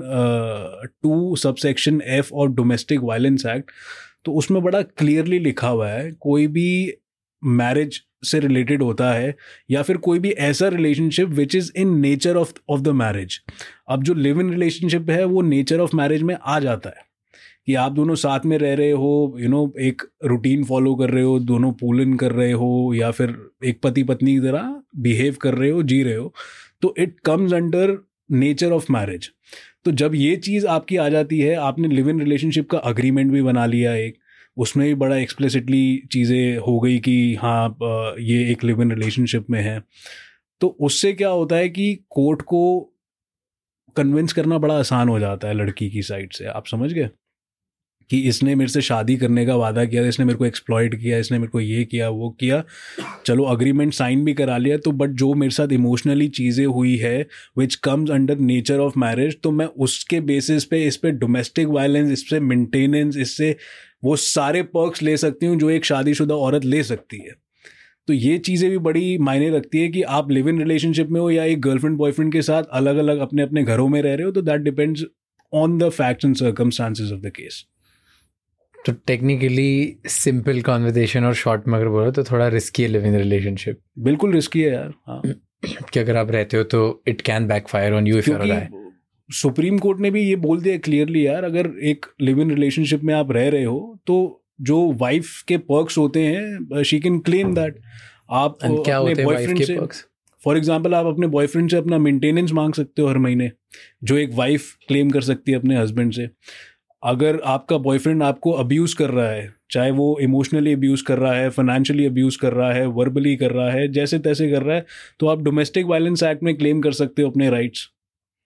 2 subsection F और डोमेस्टिक वायलेंस एक्ट, तो उसमें बड़ा क्लियरली लिखा हुआ है कोई भी मैरिज से रिलेटेड होता है या फिर कोई भी ऐसा relationship which is in nature of the marriage. अब जो लिव इन रिलेशनशिप है वो नेचर ऑफ मैरिज में आ जाता है कि आप दोनों साथ में रह रहे हो, एक रूटीन फॉलो कर रहे हो, दोनों पूल इन कर रहे हो, या फिर एक पति पत्नी की तरह बिहेव कर रहे हो, जी रहे हो, तो it comes under nature of marriage. तो जब ये चीज़ आपकी आ जाती है, आपने लिव इन रिलेशनशिप का अग्रीमेंट भी बना लिया एक, उसमें भी बड़ा एक्सप्लिसिटली चीज़ें हो गई कि हाँ ये एक लिव इन रिलेशनशिप में है, तो उससे क्या होता है कि कोर्ट को कन्विंस करना बड़ा आसान हो जाता है लड़की की साइड से। आप समझ गए कि इसने मेरे से शादी करने का वादा किया, इसने मेरे को एक्सप्लॉइट किया, इसने मेरे को ये किया वो किया, चलो अग्रीमेंट साइन भी करा लिया, तो बट जो मेरे साथ इमोशनली चीज़ें हुई है which comes under nature of marriage, तो मैं उसके बेसिस पे इस पे डोमेस्टिक वायलेंस, इस पे मेंटेनेंस, इससे वो सारे पर्क्स ले सकती हूँ जो एक शादीशुदा औरत ले सकती है। तो ये चीज़ें भी बड़ी मायने रखती है कि आप लिव इन रिलेशनशिप में हो या एक गर्लफ्रेंड बॉयफ्रेंड के साथ अलग अलग अपने अपने घरों में रह रहे हो, तो that depends on the facts and circumstances of the case. तो टेक्निकली सिंपल कॉन्वर्सेशन और शॉर्ट में अगर बोलो तो थोड़ा रिस्की है लिव इन रिलेशनशिप। बिल्कुल रिस्की है यार, हाँ। कि अगर आप रहते हो तो it can backfire on you if you are a guy. Supreme court ने भी ये बोल दिया क्लियरली यार, अगर एक लिव इन रिलेशनशिप में आप रह रहे हो तो जो वाइफ के पर्क्स होते हैं शी कैन क्लेम दैट। आप अपने बॉयफ्रेंड से, फॉर एग्जाम्पल, आप अपने बॉयफ्रेंड से अपना मेंटेनेंस मांग सकते हो हर महीने, जो एक वाइफ क्लेम कर सकती है अपने हस्बैंड से। अगर आपका बॉयफ्रेंड आपको अब्यूज़ कर रहा है, चाहे वो इमोशनली अब्यूज़ कर रहा है, फाइनेंशियली अब्यूज़ कर रहा है, वर्बली कर रहा है, जैसे तैसे कर रहा है, तो आप डोमेस्टिक वायलेंस एक्ट में क्लेम कर सकते हो अपने राइट्स।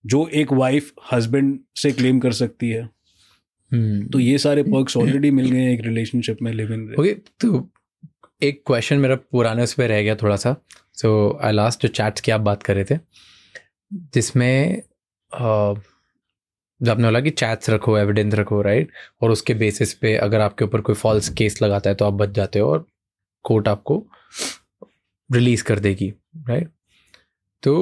जो एक वाइफ हस्बैंड से क्लेम कर सकती है। तो ये सारे पर्क्स ऑलरेडी मिल गए हैं एक रिलेशनशिप में लिव इन। ओके, तो एक क्वेश्चन मेरा पुराने उस पर रह गया थोड़ा सा। सो आई लास्ट जो चैट्स की आप बात कर रहे थे, जिसमें जब आपने बोला कि चैट्स रखो, एविडेंस रखो, राइट, और उसके बेसिस पे अगर आपके ऊपर कोई फॉल्स केस लगाता है तो आप बच जाते हो और कोर्ट आपको रिलीज कर देगी, राइट। तो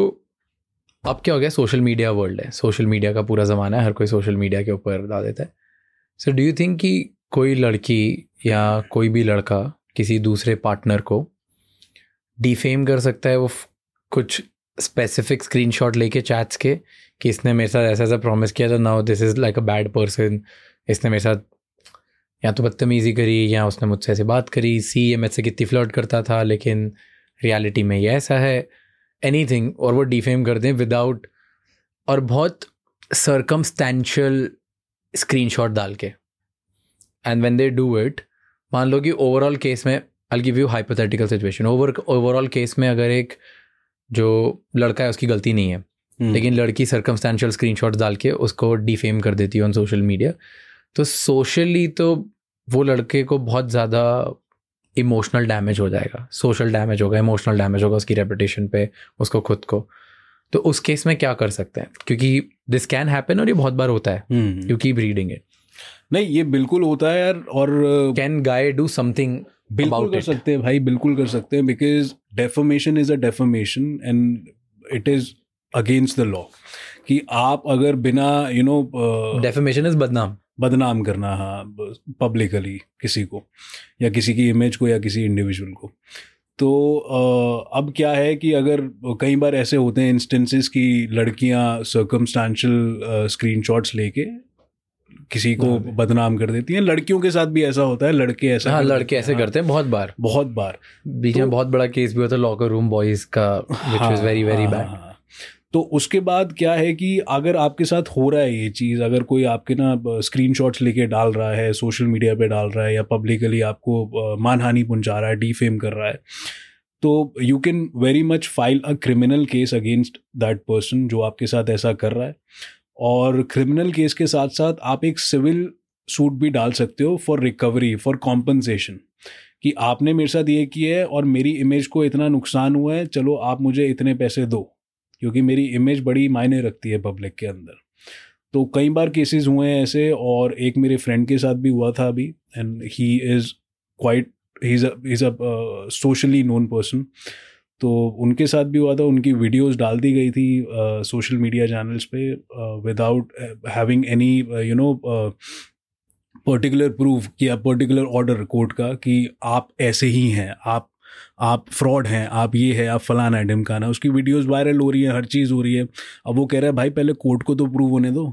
अब क्या हो गया, सोशल मीडिया वर्ल्ड है, सोशल मीडिया का पूरा ज़माना है, हर कोई सोशल मीडिया के ऊपर डाल देता है। सो डू यू थिंक कि कोई लड़की या कोई भी लड़का किसी दूसरे पार्टनर को डिफेम कर सकता है, वो कुछ स्पेसिफिक स्क्रीनशॉट लेके चैट्स के, कि इसने मेरे साथ ऐसा ऐसा प्रॉमिस किया, तो now this is like a bad person, इसने मेरे साथ या तो बदतमीज़ी करी या उसने मुझसे ऐसे बात करी, सी ये मेरे से कितनी फ्लर्ट करता था लेकिन रियलिटी में ये ऐसा है, एनीथिंग, और वो डिफेम कर दें विदाउट, और बहुत सर्कमस्टेंशियल स्क्रीनशॉट डाल के। And when they do it, मान लो कि ओवरऑल केस में, I give you hypothetical situation, overall case में अगर एक जो लड़का है उसकी गलती नहीं है, लेकिन लड़की सर्कमस्टेंशियल स्क्रीनशॉट्स डाल के उसको डिफेम कर देती है ऑन सोशल मीडिया, तो सोशली तो वो लड़के को बहुत ज़्यादा इमोशनल डैमेज हो जाएगा, सोशल डैमेज होगा, इमोशनल डैमेज होगा उसकी रेपुटेशन पे, उसको खुद को। तो उस केस में क्या कर सकते हैं, क्योंकि दिस कैन हैपन और ये बहुत बार होता है, यू कीप रीडिंग इट। नहीं, ये बिल्कुल होता है यार। और कैन गाय डू समथिंग? बिल्कुल कर सकते हैं भाई, बिल्कुल कर सकते हैं, because defamation is a defamation and it is against the law. कि आप अगर बिना डेफमेशन इज बदनाम करना, हाँ, पब्लिकली किसी को या किसी की इमेज को या किसी इंडिविजुअल को। तो अब क्या है कि अगर कई बार ऐसे होते हैं इंस्टेंसेस की लड़कियां सर्कमस्टेंशियल स्क्रीनशॉट्स लेके किसी को बदनाम कर देती हैं। लड़कियों के साथ भी ऐसा होता है, लड़के ऐसा, हाँ, लड़के ऐसे करते हैं बहुत बार। बीच में बहुत बड़ा केस भी होता है लॉकर रूम बॉयज का, which was very very bad. तो उसके बाद क्या है कि अगर आपके साथ हो रहा है ये चीज़, अगर कोई आपके ना स्क्रीनशॉट्स लेके डाल रहा है, सोशल मीडिया पे डाल रहा है या पब्लिकली आपको मानहानि पहुंचा रहा है, डिफेम कर रहा है, तो you can very much file a criminal case against that person जो आपके साथ ऐसा कर रहा है। और क्रिमिनल केस के साथ साथ आप एक सिविल सूट भी डाल सकते हो फॉर रिकवरी, फॉर कॉम्पनसेशन, कि आपने मेरे साथ ये किया है और मेरी इमेज को इतना नुकसान हुआ है, चलो आप मुझे इतने पैसे दो, क्योंकि मेरी इमेज बड़ी मायने रखती है पब्लिक के अंदर। तो कई बार केसेस हुए हैं ऐसे, और एक मेरे फ्रेंड के साथ भी हुआ था अभी, and he is quite, he is a socially known person. तो उनके साथ भी हुआ था, उनकी वीडियोस डाल दी गई थी सोशल मीडिया चैनल्स पे without having any particular proof या पर्टिकुलर ऑर्डर कोर्ट का कि आप ऐसे ही हैं, आप फ्रॉड हैं, आप ये है, आप फलाना है ढिमकाना। उसकी वीडियोस वायरल हो रही है, हर चीज़ हो रही है। अब वो कह रहा है भाई पहले कोर्ट को तो प्रूव होने दो।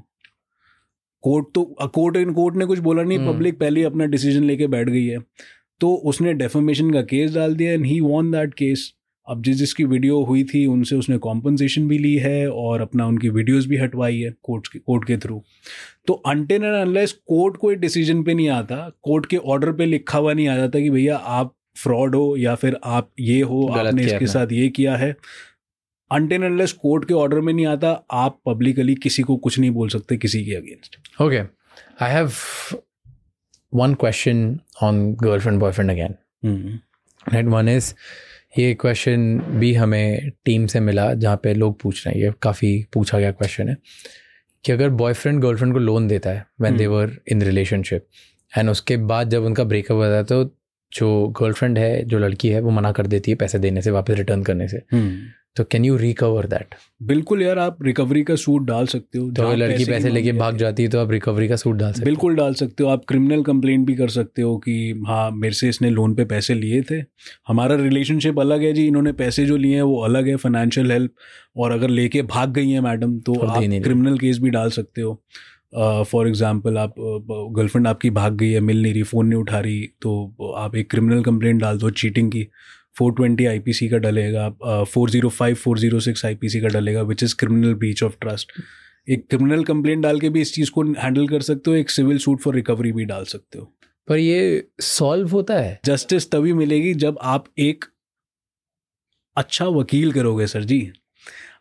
कोर्ट ने कुछ बोला नहीं, पब्लिक पहले अपना डिसीजन लेके बैठ गई है। तो उसने डेफेमेशन का केस डाल दिया and he won that case. अब जिसकी वीडियो हुई थी उनसे उसने कॉम्पनसेशन भी ली है और अपना उनकी वीडियोस भी हटवाई है कोर्ट के थ्रू। तो अनटिल एंड अनलेस कोर्ट कोई डिसीजन पे नहीं आता, कोर्ट के ऑर्डर पे लिखा हुआ नहीं आ जाता कि भैया आप फ्रॉड हो या फिर आप ये हो, आपने इसके साथ ये किया है, अनटिल एंड अनलेस कोर्ट के ऑर्डर में नहीं आता, आप पब्लिकली किसी को कुछ नहीं बोल सकते किसी के against. Okay, I have one question on girlfriend boyfriend again. Right, one is, ये क्वेश्चन भी हमें टीम से मिला जहाँ पे लोग पूछ रहे हैं, ये काफ़ी पूछा गया क्वेश्चन है कि अगर बॉयफ्रेंड गर्लफ्रेंड को लोन देता है when they were in relationship and उसके बाद जब उनका ब्रेकअप होता है तो जो गर्लफ्रेंड है, जो लड़की है, वो मना कर देती है पैसे देने से, वापस रिटर्न करने से, तो कैन यू रिकवर दैट? बिल्कुल यार, आप रिकवरी का सूट डाल सकते हो। तो लड़की पैसे लेके भाग जाती है तो आप रिकवरी का सूट डाल सकते हो। बिल्कुल डाल सकते हो। आप क्रिमिनल कंप्लेंट भी कर सकते हो कि हाँ मेरे से इसने लोन पे पैसे लिए थे, हमारा रिलेशनशिप अलग है जी, इन्होंने पैसे जो लिए हैं वो अलग है, फाइनेंशियल हेल्प, और अगर लेके भाग गई हैं मैडम तो आप क्रिमिनल केस भी डाल सकते हो। फॉर एग्जाम्पल, आप गर्लफ्रेंड आपकी भाग गई है, मिल नहीं रही, फ़ोन नहीं उठा रही, तो आप एक क्रिमिनल कंप्लेंट डाल दो चीटिंग की। 420 आईपीसी का डलेगा, 405 406 आईपीसी का डलेगा, which is criminal breach of trust. एक क्रिमिनल कंप्लेंट डाल के भी इस चीज़ को हैंडल कर सकते हो, एक सिविल सूट फॉर रिकवरी भी डाल सकते हो। पर ये सॉल्व होता है? जस्टिस तभी मिलेगी जब आप एक अच्छा वकील करोगे सर जी।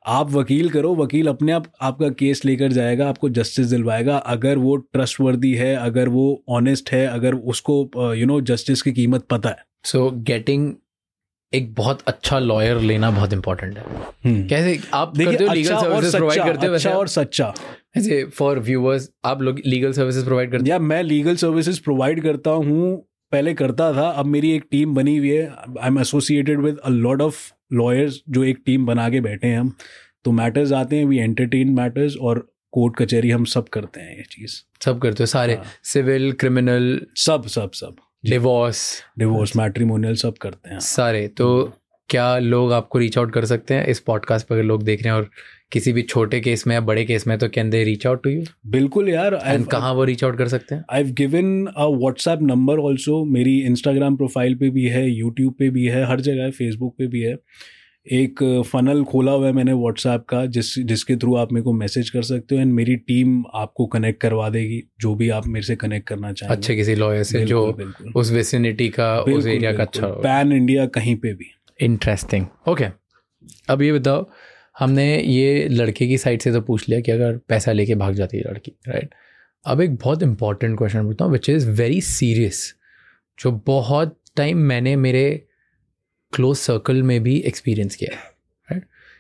आप वकील करो, वकील अपने आप आपका केस लेकर जाएगा, आपको जस्टिस दिलवाएगा। अगर वो ट्रस्टवर्दी है, अगर वो ऑनेस्ट है, अगर उसको जस्टिस की कीमत पता है। सो गेटिंग एक बहुत अच्छा लॉयर लेना बहुत इंपॉर्टेंट है। कैसे आप करते हो लीगल सर्विसेज प्रोवाइड करते हो? अच्छा और सच्चा, ऐसे फॉर व्यूअर्स आप लोग लीगल सर्विसेज प्रोवाइड करते हो? या मैं लीगल सर्विसेज प्रोवाइड करता हूँ, पहले करता था, अब मेरी एक टीम बनी हुई है। I am associated with a lot of lawyers, जो एक टीम बना के बैठे हैं हम। तो मैटर्स आते हैं, वी एंटरटेन मैटर्स, और कोर्ट कचहरी हम सब करते हैं। ये चीज़ सब करते हो सारे, सिविल, क्रिमिनल, सब डिवोर्स, मैट्रिमोनियल, सब करते हैं सारे। तो क्या लोग आपको रीच आउट कर सकते हैं इस पॉडकास्ट पर? अगर लोग देख रहे हैं और किसी भी छोटे केस में या बड़े केस में, तो can they reach out to you? बिल्कुल यार। एंड कहाँ वो रीच आउट कर सकते हैं? I have given a WhatsApp number also. मेरी इंस्टाग्राम प्रोफाइल पे भी है, यूट्यूब पे भी है, हर जगह है, फेसबुक पे भी है। एक फनल खोला हुआ है मैंने व्हाट्सएप का, जिसके थ्रू आप मेरे को मैसेज कर सकते हो, एंड मेरी टीम आपको कनेक्ट करवा देगी, जो भी आप मेरे से कनेक्ट करना चाहें। अच्छे किसी लॉयर से जो उस विसिनिटी का, उस एरिया का अच्छा हो, पैन इंडिया कहीं पे भी। इंटरेस्टिंग। ओके, अब ये बताओ, हमने ये लड़के की साइड से तो पूछ लिया कि अगर पैसा लेके भाग जाती है लड़की, राइट? अब एक बहुत इंपॉर्टेंट क्वेश्चन पूछता हूँ, विच इज़ वेरी सीरियस, जो बहुत टाइम मैंने मेरे क्लोज सर्कल में भी एक्सपीरियंस किया है, राइट?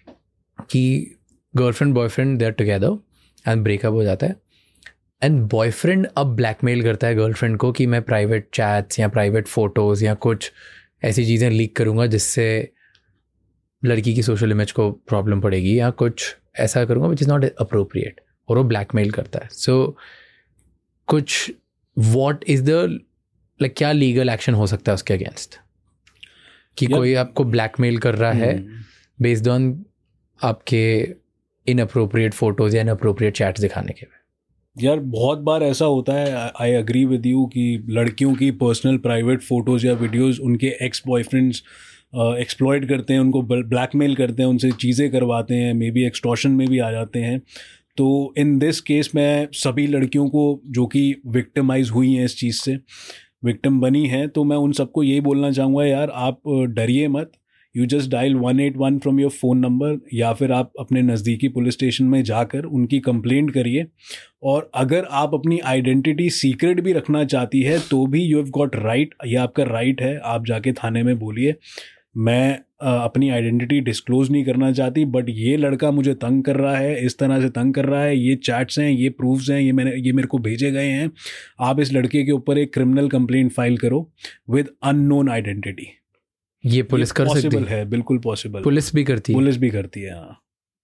कि girlfriend boyfriend they are together and breakup हो जाता है, एंड बॉयफ्रेंड अब ब्लैकमेल करता है गर्लफ्रेंड को कि मैं प्राइवेट चैट्स या प्राइवेट फ़ोटोज़ या कुछ ऐसी चीज़ें लीक करूँगा जिससे लड़की की सोशल इमेज को प्रॉब्लम पड़ेगी, या कुछ ऐसा करूँगा विच इज़ नॉट अप्रोप्रिएट, और वो ब्लैकमेल करता है। सो कुछ व्हाट इज़ द लाइक, क्या लीगल एक्शन हो सकता है उसके अगेंस्ट कि कोई आपको ब्लैकमेल कर रहा है बेस्ड ऑन आपके इनअप्रोप्रिएट फोटोज़ या इनअप्रोप्रिएट चैट्स दिखाने के? यार बहुत बार ऐसा होता है, आई एग्री विद यू, कि लड़कियों की पर्सनल प्राइवेट फ़ोटोज़ या वीडियोज़ उनके एक्स बॉयफ्रेंड्स एक्सप्लॉइट करते हैं, उनको ब्लैकमेल करते हैं, उनसे चीज़ें करवाते हैं, मे बी एक्सटॉर्शन में भी आ जाते हैं। तो इन दिस केस मैं सभी लड़कियों को जो कि विक्टिमाइज़ हुई हैं, इस चीज़ से विक्टिम बनी हैं, तो मैं उन सबको यही बोलना चाहूँगा, यार आप डरिए मत। You just dial 181 from your phone number, या फिर आप अपने नज़दीकी पुलिस स्टेशन में जाकर उनकी कंप्लेंट करिए। और अगर आप अपनी आइडेंटिटी सीक्रेट भी रखना चाहती है तो भी यू हैव गॉट राइट, यह आपका राइट है। आप जाके थाने में बोलिए, मैं अपनी आइडेंटिटी डिस्क्लोज़ नहीं करना चाहती, बट ये लड़का मुझे तंग कर रहा है, इस तरह से तंग कर रहा है, ये चैट्स हैं, ये प्रूफ्स हैं, ये मेरे को भेजे गए हैं। आप इस लड़के के ऊपर एक क्रिमिनल कंप्लेंट फाइल करो विद अननोन आइडेंटिटी। ये पुलिस कर सकती है? बिल्कुल पॉसिबल। पुलिस भी करती है? पुलिस भी करती है, हाँ।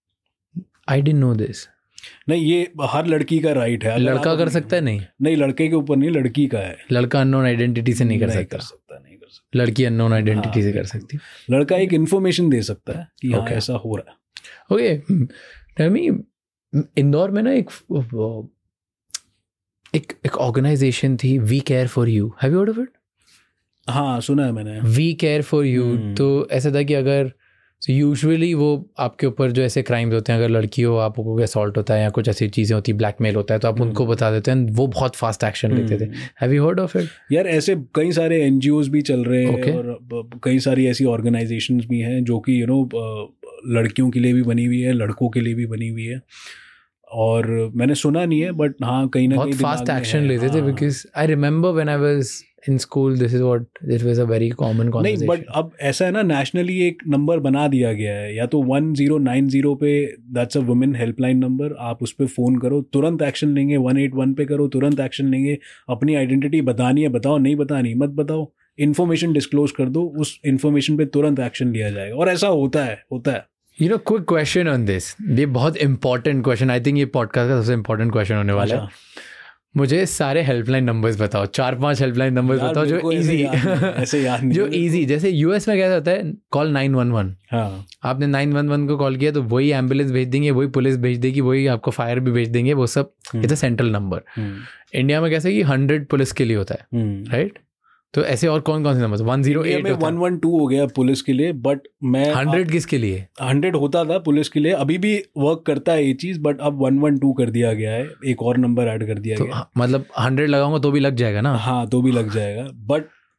I didn't know this. नहीं, ये हर लड़की का राइट है। लड़का कर सकता है? नहीं, लड़के के ऊपर नहीं, लड़की का है। लड़का अननोन आइडेंटिटी से नहीं कर सकता। नहीं कर सकता। लड़की अननोन आइडेंटिटी से कर सकती। लड़का एक इन्फॉर्मेशन दे सकता है कि हाँ ऐसा हो रहा है। ओके, टेल मी, इंदौर में ना एक ऑर्गेनाइजेशन थी, we care for you, have you heard of it? हाँ, सुना है मैंने, वी केयर फॉर यू। तो ऐसा था कि अगर यूजुअली वो आपके ऊपर जो ऐसे क्राइम्स होते हैं, अगर लड़की हो, आपको कोई असॉल्ट होता है या कुछ ऐसी चीज़ें होती है, ब्लैकमेल होता है, तो आप उनको बता देते हैं, वो बहुत फास्ट एक्शन लेते थे। Have you heard of it? यार ऐसे कई सारे एनजीओज भी चल रहे हैं, और कई सारी ऐसी ऑर्गेनाइजेशंस भी हैं जो कि लड़कियों के लिए भी बनी हुई है, लड़कों के लिए भी बनी हुई है। और मैंने सुना नहीं है, बट हाँ कहीं ना कहीं फास्ट एक्शन लेते थे। Because I remember when I was in school, this is what this was a very common conversation. नहीं, बट अब ऐसा है ना, नेशनली एक नंबर बना दिया गया है, या तो 1090 पे, that's a women helpline number, आप उस पर फ़ोन करो, तुरंत एक्शन लेंगे। 181 पे करो, तुरंत एक्शन लेंगे। अपनी आइडेंटिटी बतानी है बताओ, नहीं बतानी मत बताओ, इन्फॉर्मेशन डिस्क्लोज कर दो, उस इन्फॉर्मेशन पे तुरंत एक्शन लिया जाएगा। और ऐसा होता है। You know, quick question on this. ये बहुत इंपॉर्टेंट क्वेश्चन, आई थिंक ये पॉडकास्ट का सबसे इंपॉर्टेंट क्वेश्चन होने वाला है। मुझे सारे हेल्पलाइन नंबर्स बताओ, 4-5 हेल्पलाइन नंबर्स बताओ जो इजी, ऐसे याद नहीं, जो इजी। जैसे यूएस में कैसा होता है, कॉल 911। हाँ, आपने 911 को कॉल किया तो वही एम्बुलेंस भेज देंगे, वही पुलिस भेज देगी, वही आपको फायर भी भेज देंगे, वो सब it's a central number. India में कैसा कि 100 पुलिस के लिए होता है, राइट? तो ऐसे और कौन कौन से नंबर? 108 होता है, 112 हो गया पुलिस के लिए, बट मैं 100 किसके लिए? 100 होता था पुलिस के लिए, अभी भी वर्क करता है ये चीज़, बट अब 112 कर दिया गया है, एक और नंबर ऐड कर दिया गया है। मतलब 100 लगाऊंगा तो भी लग जाएगा ना? हाँ, तो भी लग जाएगा, बट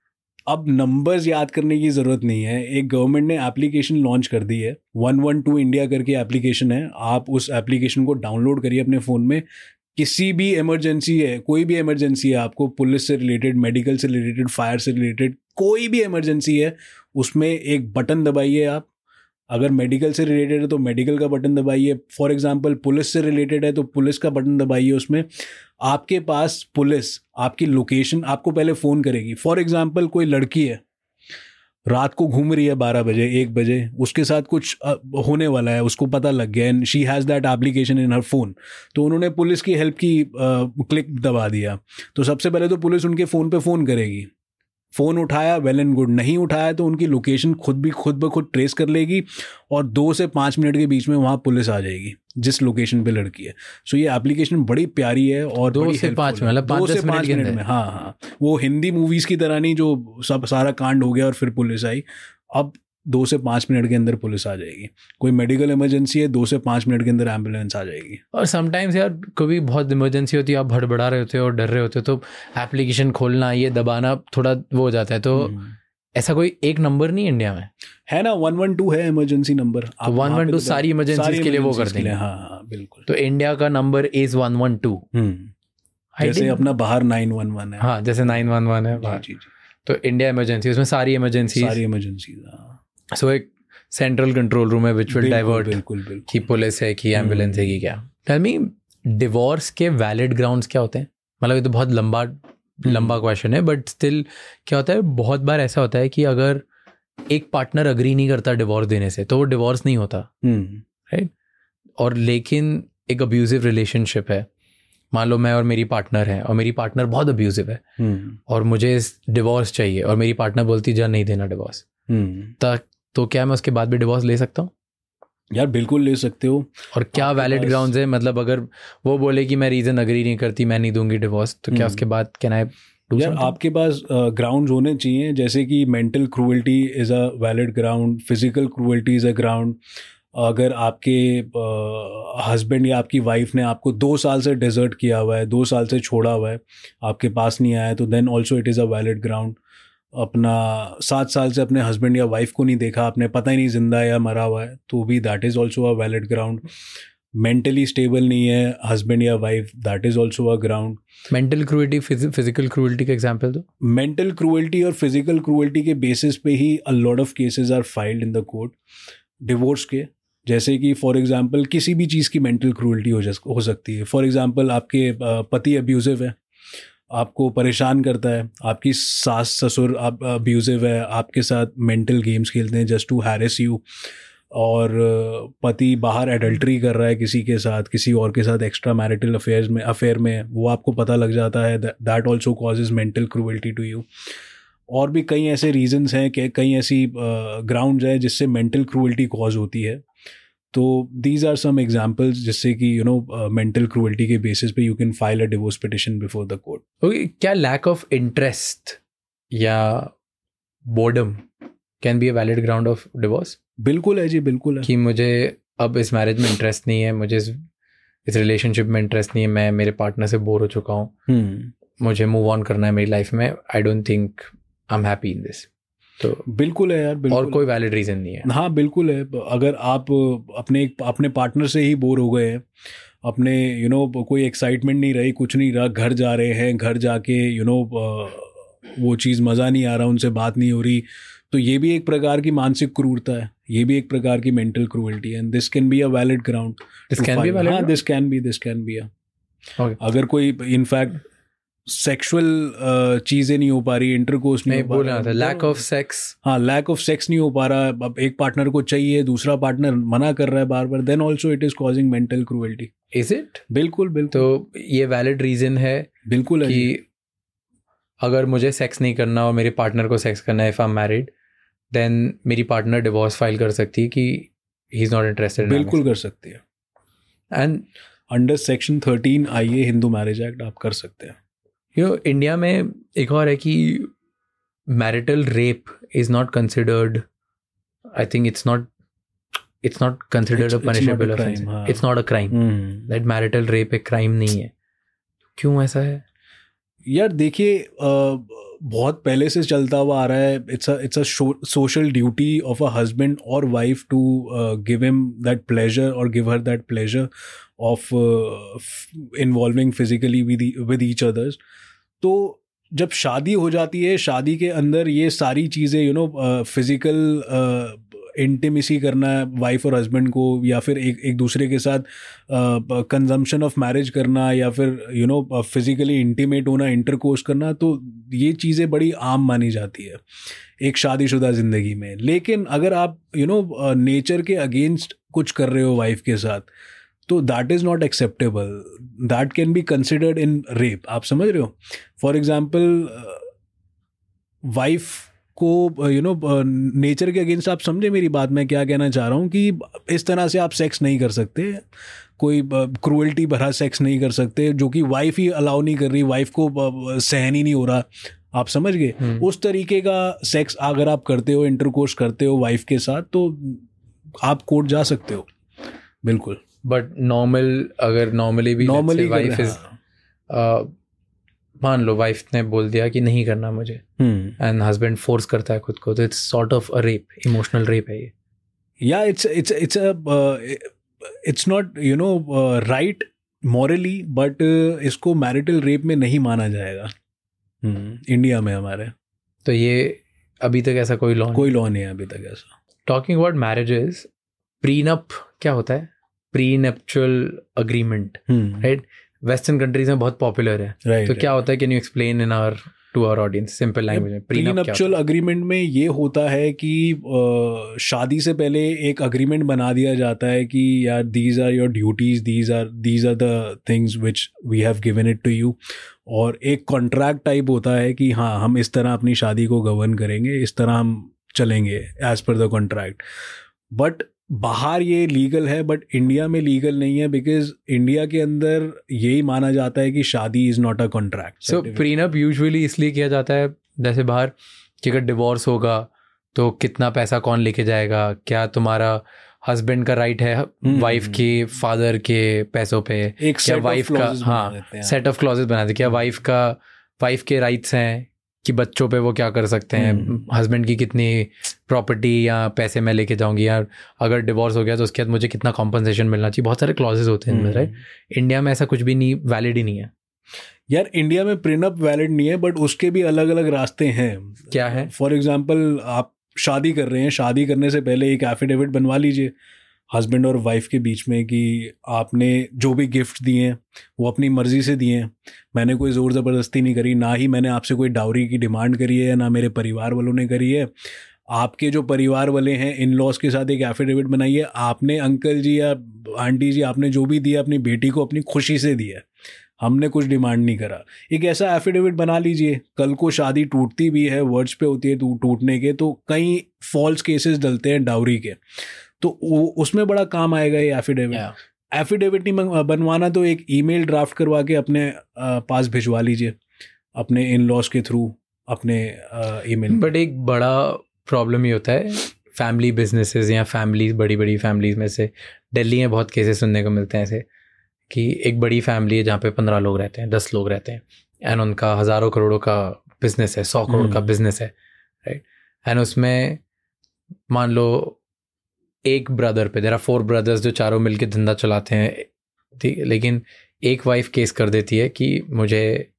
अब नंबर्स याद करने की ज़रूरत नहीं है. एक गवर्नमेंट ने एप्लीकेशन लॉन्च कर दी है, 112 इंडिया करके एप्लीकेशन है. आप उस एप्लीकेशन को डाउनलोड करिए अपने फ़ोन में. किसी भी इमरजेंसी है, कोई भी इमरजेंसी है, आपको पुलिस से रिलेटेड, मेडिकल से रिलेटेड, फायर से रिलेटेड कोई भी इमरजेंसी है, उसमें एक बटन दबाइए आप. अगर मेडिकल से रिलेटेड है तो मेडिकल का बटन दबाइए. फॉर एग्जांपल पुलिस से रिलेटेड है तो पुलिस का बटन दबाइए. उसमें आपके पास पुलिस आपकी लोकेशन आपको पहले फ़ोन करेगी. फॉर एग्जांपल कोई लड़की है, रात को घूम रही है 12 बजे 1 बजे, उसके साथ कुछ होने वाला है, उसको पता लग गया, and she has that application in her phone. तो उन्होंने पुलिस की हेल्प की क्लिक दबा दिया. तो सबसे पहले तो पुलिस उनके फ़ोन पे फ़ोन करेगी. फ़ोन उठाया, वेल एंड गुड. नहीं उठाया तो उनकी लोकेशन खुद ब खुद ट्रेस कर लेगी और 2 से 5 मिनट के बीच में वहाँ पुलिस आ जाएगी जिस लोकेशन पे लड़की है. सो ये एप्लीकेशन बड़ी प्यारी है और 2 से 5 मतलब 5-10 मिनट में. हाँ, वो हिंदी मूवीज़ की तरह नहीं जो सब सारा कांड हो गया और फिर पुलिस आई. अब 2 से 5 मिनट के अंदर पुलिस आ जाएगी. कोई मेडिकल इमरजेंसी है, 2 से 5 मिनट के अंदर एम्बुलेंस आ जाएगी. और समटाइम्स यार कभी बहुत इमरजेंसी होती है, आप भड़बड़ा रहे होते हो और डर रहे होते हो, तो एप्लीकेशन खोलना, ये दबाना थोड़ा वो हो जाता है. तो ऐसा कोई एक नंबर नहीं इंडिया में है ना? 112 है इमरजेंसी नंबर. तो 112 सारी इमरजेंसी के लिए वो कर देंगे. हाँ, बिल्कुल. तो इंडिया का नंबर इज 112. जैसे अपना बाहर 911 है. हाँ, जैसे 911 है बाहर. जी. तो इंडिया इमरजेंसी, उसमें सारी इमरजेंसी. सो एक सेंट्रल कंट्रोल रूम है विच विल डाइवर्ट कि पुलिस है कि एम्बुलेंस है कि क्या. टेल मी, डिवोर्स के वैलिड ग्राउंड्स क्या होते हैं? मतलब ये तो बहुत लंबा क्वेश्चन है, बट स्टिल क्या होता है, बहुत बार ऐसा होता है कि अगर एक पार्टनर अग्री नहीं करता डिवोर्स देने से तो वो डिवोर्स नहीं होता, राइट? और लेकिन एक अब्यूजिव रिलेशनशिप है, मान लो मैं और मेरी पार्टनर है और मेरी पार्टनर बहुत अब्यूजिव है और मुझे डिवोर्स चाहिए और मेरी पार्टनर बोलती जा नहीं देना डिवोर्स, तो क्या मैं उसके बाद भी डिवोर्स ले सकता हूँ? यार बिल्कुल ले सकते हो. और क्या वैलिड ग्राउंड्स है? मतलब अगर वो बोले कि मैं रीज़न अग्री नहीं करती, मैं नहीं दूंगी डिवोर्स, तो क्या उसके बाद कैन आई डू? यार आपके पास ग्राउंड्स होने चाहिए, जैसे कि mental cruelty is a valid ground, physical cruelty is a ground. अगर आपके हस्बैंड या आपकी वाइफ ने आपको 2 साल से डिजर्ट किया हुआ है, 2 साल से छोड़ा हुआ है, आपके पास नहीं आया, तो then also it is a valid ground. अपना 7 साल से अपने हस्बैंड या वाइफ को नहीं देखा, आपने पता ही नहीं जिंदा है या मरा हुआ है, तो भी that is also a valid ground. Mentally stable नहीं है हस्बैंड या wife, that is also a ground. Mental cruelty, physical cruelty का एग्जांपल दो. मेंटल क्रूएल्टी और फिजिकल क्रूएल्टी के बेसिस पे ही a lot of cases are filed in the court divorce के. जैसे कि फॉर एग्जांपल किसी भी चीज़ की मेंटल क्रूएल्टी हो सकती है. फॉर एग्जांपल आपके पति अब्यूजिव है, आपको परेशान करता है, आपकी सास ससुर अब्यूजिव है, आपके साथ मेंटल गेम्स खेलते हैं जस्ट टू हैरेस यू, और पति बाहर एडल्ट्री कर रहा है किसी के साथ, किसी और के साथ एक्स्ट्रा मैरिटल अफेयर में, वो आपको पता लग जाता है, that also causes mental cruelty to you. और भी कई ऐसे रीजंस हैं कि कई ऐसी ग्राउंड्स हैं जिससे मेंटल क्रूएल्टी कॉज होती है. तो दीज आर सम एग्जाम्पल्स जिससे कि मेंटल क्रूएल्टी के बेसिस पे you can file a divorce petition before the court. Okay, क्या लैक ऑफ इंटरेस्ट या boredom can be a valid ground of divorce? बिल्कुल है जी, बिल्कुल है. कि मुझे अब इस मैरिज में इंटरेस्ट नहीं है, मुझे इस रिलेशनशिप में इंटरेस्ट नहीं है, मैं मेरे पार्टनर से बोर हो चुका हूँ, मुझे मूव ऑन करना है मेरी लाइफ में, I don't think I am happy in this. तो बिल्कुल है यार, बिल्कुल. और कोई वैलिड रीज़न नहीं है. हाँ बिल्कुल है. अगर आप अपने पार्टनर से ही बोर हो गए हैं, अपने कोई एक्साइटमेंट नहीं रही, कुछ नहीं रहा, घर जा रहे हैं, घर जाके वो चीज़ मज़ा नहीं आ रहा, उनसे बात नहीं हो रही, तो ये भी एक प्रकार की मानसिक क्रूरता है, ये भी एक प्रकार की मेंटल क्रूएल्टी है. And this can be a valid ground. This can be valid. हाँ, दिस कैन बी. अगर कोई इनफैक्ट सेक्सुअल चीज़ें नहीं हो पा रही, इंटरकोर्स नहीं हो पा रहा, लैक ऑफ सेक्स. हाँ, लैक ऑफ सेक्स नहीं हो पा रहा, अब एक पार्टनर को चाहिए, दूसरा पार्टनर मना कर रहा है बार बार, then also it is causing mental cruelty. Is it? बिल्कुल. तो ये वैलिड रीजन है? बिल्कुल है कि अगर मुझे सेक्स नहीं करना और मेरे पार्टनर को सेक्स करना है, if I am married, then मेरी पार्टनर डिवोर्स फाइल कर सकती है कि ही इज नॉट इंटरेस्टेड. बिल्कुल कर सकती है. And under section 13 IA Hindu marriage act आप कर सकते हैं. इंडिया में एक और है कि marital rape is not considered, I think it's not considered a punishable offence. It's not a crime. That marital rape एक क्राइम नहीं है. क्यों ऐसा है? यार देखिए, बहुत पहले से चलता हुआ आ रहा है. It's a social duty of a husband or wife to give him that pleasure or give her that pleasure of involving physically with each others. तो जब शादी हो जाती है, शादी के अंदर ये सारी चीज़ें फिजिकल इंटीमेसी करना है वाइफ और हस्बैंड को, या फिर एक दूसरे के साथ कंजम्पशन ऑफ मैरिज करना, या फिर फिजिकली इंटीमेट होना, इंटरकोर्स करना, तो ये चीज़ें बड़ी आम मानी जाती है एक शादीशुदा ज़िंदगी में. लेकिन अगर आप नेचर के अगेंस्ट कुछ कर रहे हो वाइफ के साथ, तो that is not acceptable. That can be considered in rape. आप समझ रहे हो? फॉर एग्जाम्पल, वाइफ को नेचर के अगेंस्ट, आप समझे मेरी बात, मैं क्या कहना चाह रहा हूँ कि इस तरह से आप सेक्स नहीं कर सकते, कोई क्रूअल्टी भरा सेक्स नहीं कर सकते, जो कि वाइफ ही अलाउ नहीं कर रही, वाइफ को सहन ही नहीं हो रहा. आप समझ गए? उस तरीके का सेक्स अगर आप करते हो, इंटरकोर्स करते हो वाइफ के साथ, तो आप कोर्ट जा सकते हो. बिल्कुल. बट अगर नॉर्मली वाइफ इज, मान लो वाइफ ने बोल दिया कि नहीं करना मुझे, एंड हस्बैंड फोर्स करता है खुद को, तो it's sort of a rape, emotional rape है ये. या it's not right morally, but इसको मैरिटल रेप में नहीं माना जाएगा इंडिया में हमारे. तो ये अभी तक ऐसा कोई लॉ नहीं है अभी तक ऐसा. टॉकिंग अबाउट मैरिजेस, प्रीनप क्या होता है? Prenuptial agreement, right? Western countries में बहुत पॉपुलर है. तो क्या होता है? Can you explain in to our audience simple language में? प्रीनप्चुअल अग्रीमेंट में ये होता है कि शादी से पहले एक अग्रीमेंट बना दिया जाता है कि यार these are your duties, these are the things which we have given it to you. और एक कॉन्ट्रैक्ट टाइप होता है कि हाँ, हम इस तरह अपनी शादी को गवर्न करेंगे, इस तरह हम चलेंगे as per the contract. But बाहर ये लीगल है, बट इंडिया में लीगल नहीं है, बिकॉज इंडिया के अंदर यही माना जाता है कि शादी is not a contract. So prenup usually इसलिए किया जाता है, जैसे बाहर कि अगर डिवोर्स होगा तो कितना पैसा कौन लेके जाएगा, क्या तुम्हारा हस्बैंड का राइट है वाइफ के फादर के पैसों पे, क्या वाइफ का, हाँ, सेट ऑफ क्लॉजेस बनाते, क्या वाइफ के राइट्स हैं कि बच्चों पे वो क्या कर सकते हैं, हस्बैंड की कितनी प्रॉपर्टी या पैसे मैं लेके जाऊंगी, या अगर डिवोर्स हो गया तो उसके बाद मुझे कितना कॉम्पनसेशन मिलना चाहिए. बहुत सारे क्लॉजेस होते हैं इनमें, राइट? इंडिया में ऐसा कुछ भी नहीं, वैलिड ही नहीं है यार. इंडिया में प्रीनप वैलिड नहीं है, बट उसके भी अलग अलग रास्ते हैं. क्या है? फॉर एग्जाम्पल, आप शादी कर रहे हैं, शादी करने से पहले एक एफिडेविट बनवा लीजिए हस्बैंड और वाइफ के बीच में कि आपने जो भी गिफ्ट दिए हैं वो अपनी मर्जी से दिए हैं, मैंने कोई ज़ोर ज़बरदस्ती नहीं करी, ना ही मैंने आपसे कोई डाउरी की डिमांड करी है, ना मेरे परिवार वालों ने करी है. आपके जो परिवार वाले हैं, इन लॉज के साथ एक एफिडेविट बनाइए, आपने अंकल जी या आंटी जी आपने जो भी दिया अपनी बेटी को अपनी खुशी से दिया, हमने कुछ डिमांड नहीं करा. एक ऐसा एफिडेविट बना लीजिए. कल को शादी टूटती भी है, वर्ड्स पे होती है टूटने के, तो कई फॉल्स केसेस डलते हैं डाउरी के, तो उसमें बड़ा काम आएगा ये एफिडेविट. एफिडेविट नहीं बनवाना तो एक ईमेल ड्राफ्ट करवा के अपने पास भिजवा लीजिए अपने इन लॉज के थ्रू अपने ईमेल. बट एक बड़ा प्रॉब्लम ये होता है फैमिली बिजनेसेस या फैमिलीज, बड़ी बड़ी फैमिलीज में से दिल्ली में बहुत केसेस सुनने को मिलते हैं ऐसे कि एक बड़ी फैमिली है जहाँ पे 15 लोग रहते हैं, 10 लोग रहते हैं, एंड उनका हज़ारों करोड़ों का बिजनेस है, 100 करोड़ का बिजनेस है, राइट? एंड उसमें मान लो एक ब्रदर पे, देयर आर 4 ब्रदर्स जो चारों मिलके धंधा चलाते हैं, ठीक, लेकिन एक वाइफ केस कर देती है कि मुझे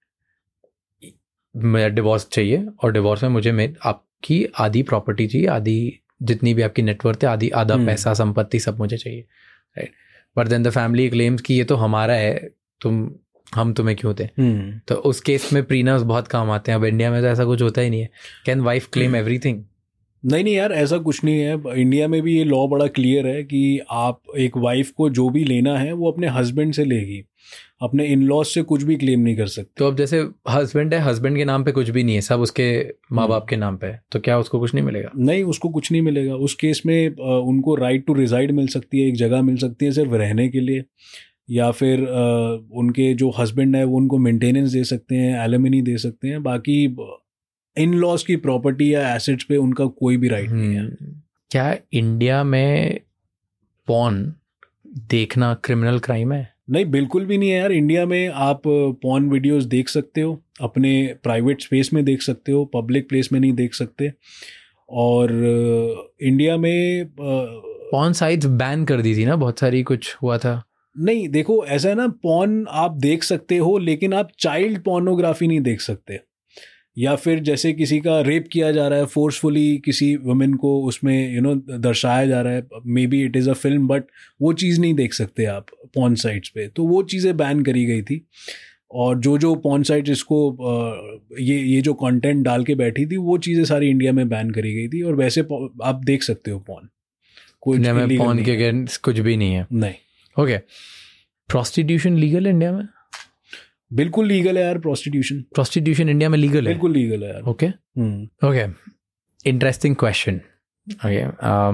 मेरा डिवोर्स चाहिए, और डिवोर्स में मुझे आपकी आधी प्रॉपर्टी चाहिए, आधी जितनी भी आपकी नेटवर्थ है, आधा पैसा संपत्ति सब मुझे चाहिए, right? But then the family claims कि ये तो हमारा है, हम तुम्हें क्यों दें? तो उस केस में प्रीनप्स बहुत काम आते हैं. अब इंडिया में तो ऐसा कुछ होता ही नहीं है. Can wife claim everything? नहीं यार, ऐसा कुछ नहीं है. इंडिया में भी ये लॉ बड़ा क्लियर है कि आप एक वाइफ को जो भी लेना है वो अपने हस्बैंड से लेगी, अपने इन लॉज से कुछ भी क्लेम नहीं कर सकते. तो अब जैसे हस्बैंड है, हस्बैंड के नाम पे कुछ भी नहीं है, सब उसके माँ बाप के नाम पे है, तो क्या उसको कुछ नहीं मिलेगा? नहीं, उसको कुछ नहीं मिलेगा. उस केस में उनको राइट टू रिजाइड मिल सकती है, एक जगह मिल सकती है सिर्फ रहने के लिए, या फिर उनके जो हस्बैंड है वो उनको मेंटेनेंस दे सकते हैं, एलिमनी दे सकते हैं. बाकी इन लॉज की प्रॉपर्टी या एसेट्स पे उनका कोई भी राइट नहीं है. क्या इंडिया में पॉर्न देखना क्रिमिनल क्राइम है? नहीं, बिल्कुल भी नहीं है यार। इंडिया में आप पॉर्न वीडियोस देख सकते हो, अपने प्राइवेट स्पेस में देख सकते हो, पब्लिक प्लेस में नहीं देख सकते। और इंडिया में पॉर्न साइट्स बैन कर दी थी ना, बहुत सारी कुछ हुआ था। नहीं, देखो ऐसा है ना, पॉर्न आप देख सकते हो लेकिन आप चाइल्ड पोर्नोग्राफी नहीं देख सकते। या फिर जैसे किसी का रेप किया जा रहा है फोर्सफुली, किसी वुमेन को उसमें दर्शाया जा रहा है, maybe it is a film, but वो चीज़ नहीं देख सकते आप पॉर्न साइट्स पे। तो वो चीज़ें बैन करी गई थी। और जो पॉर्न साइट्स इसको ये जो कंटेंट डाल के बैठी थी, वो चीज़ें सारी इंडिया में बैन करी गई थी। और वैसे आप देख सकते हो पॉर्न, कोई इंडिया में पॉर्न के अगेंस्ट कुछ भी नहीं है। नहीं। ओके, प्रोस्टिट्यूशन लीगल है इंडिया में? बिल्कुल लीगल है यार, प्रोस्टिट्यूशन इंडिया में लीगल है? बिल्कुल लीगल है यार। Okay okay, interesting question. Okay,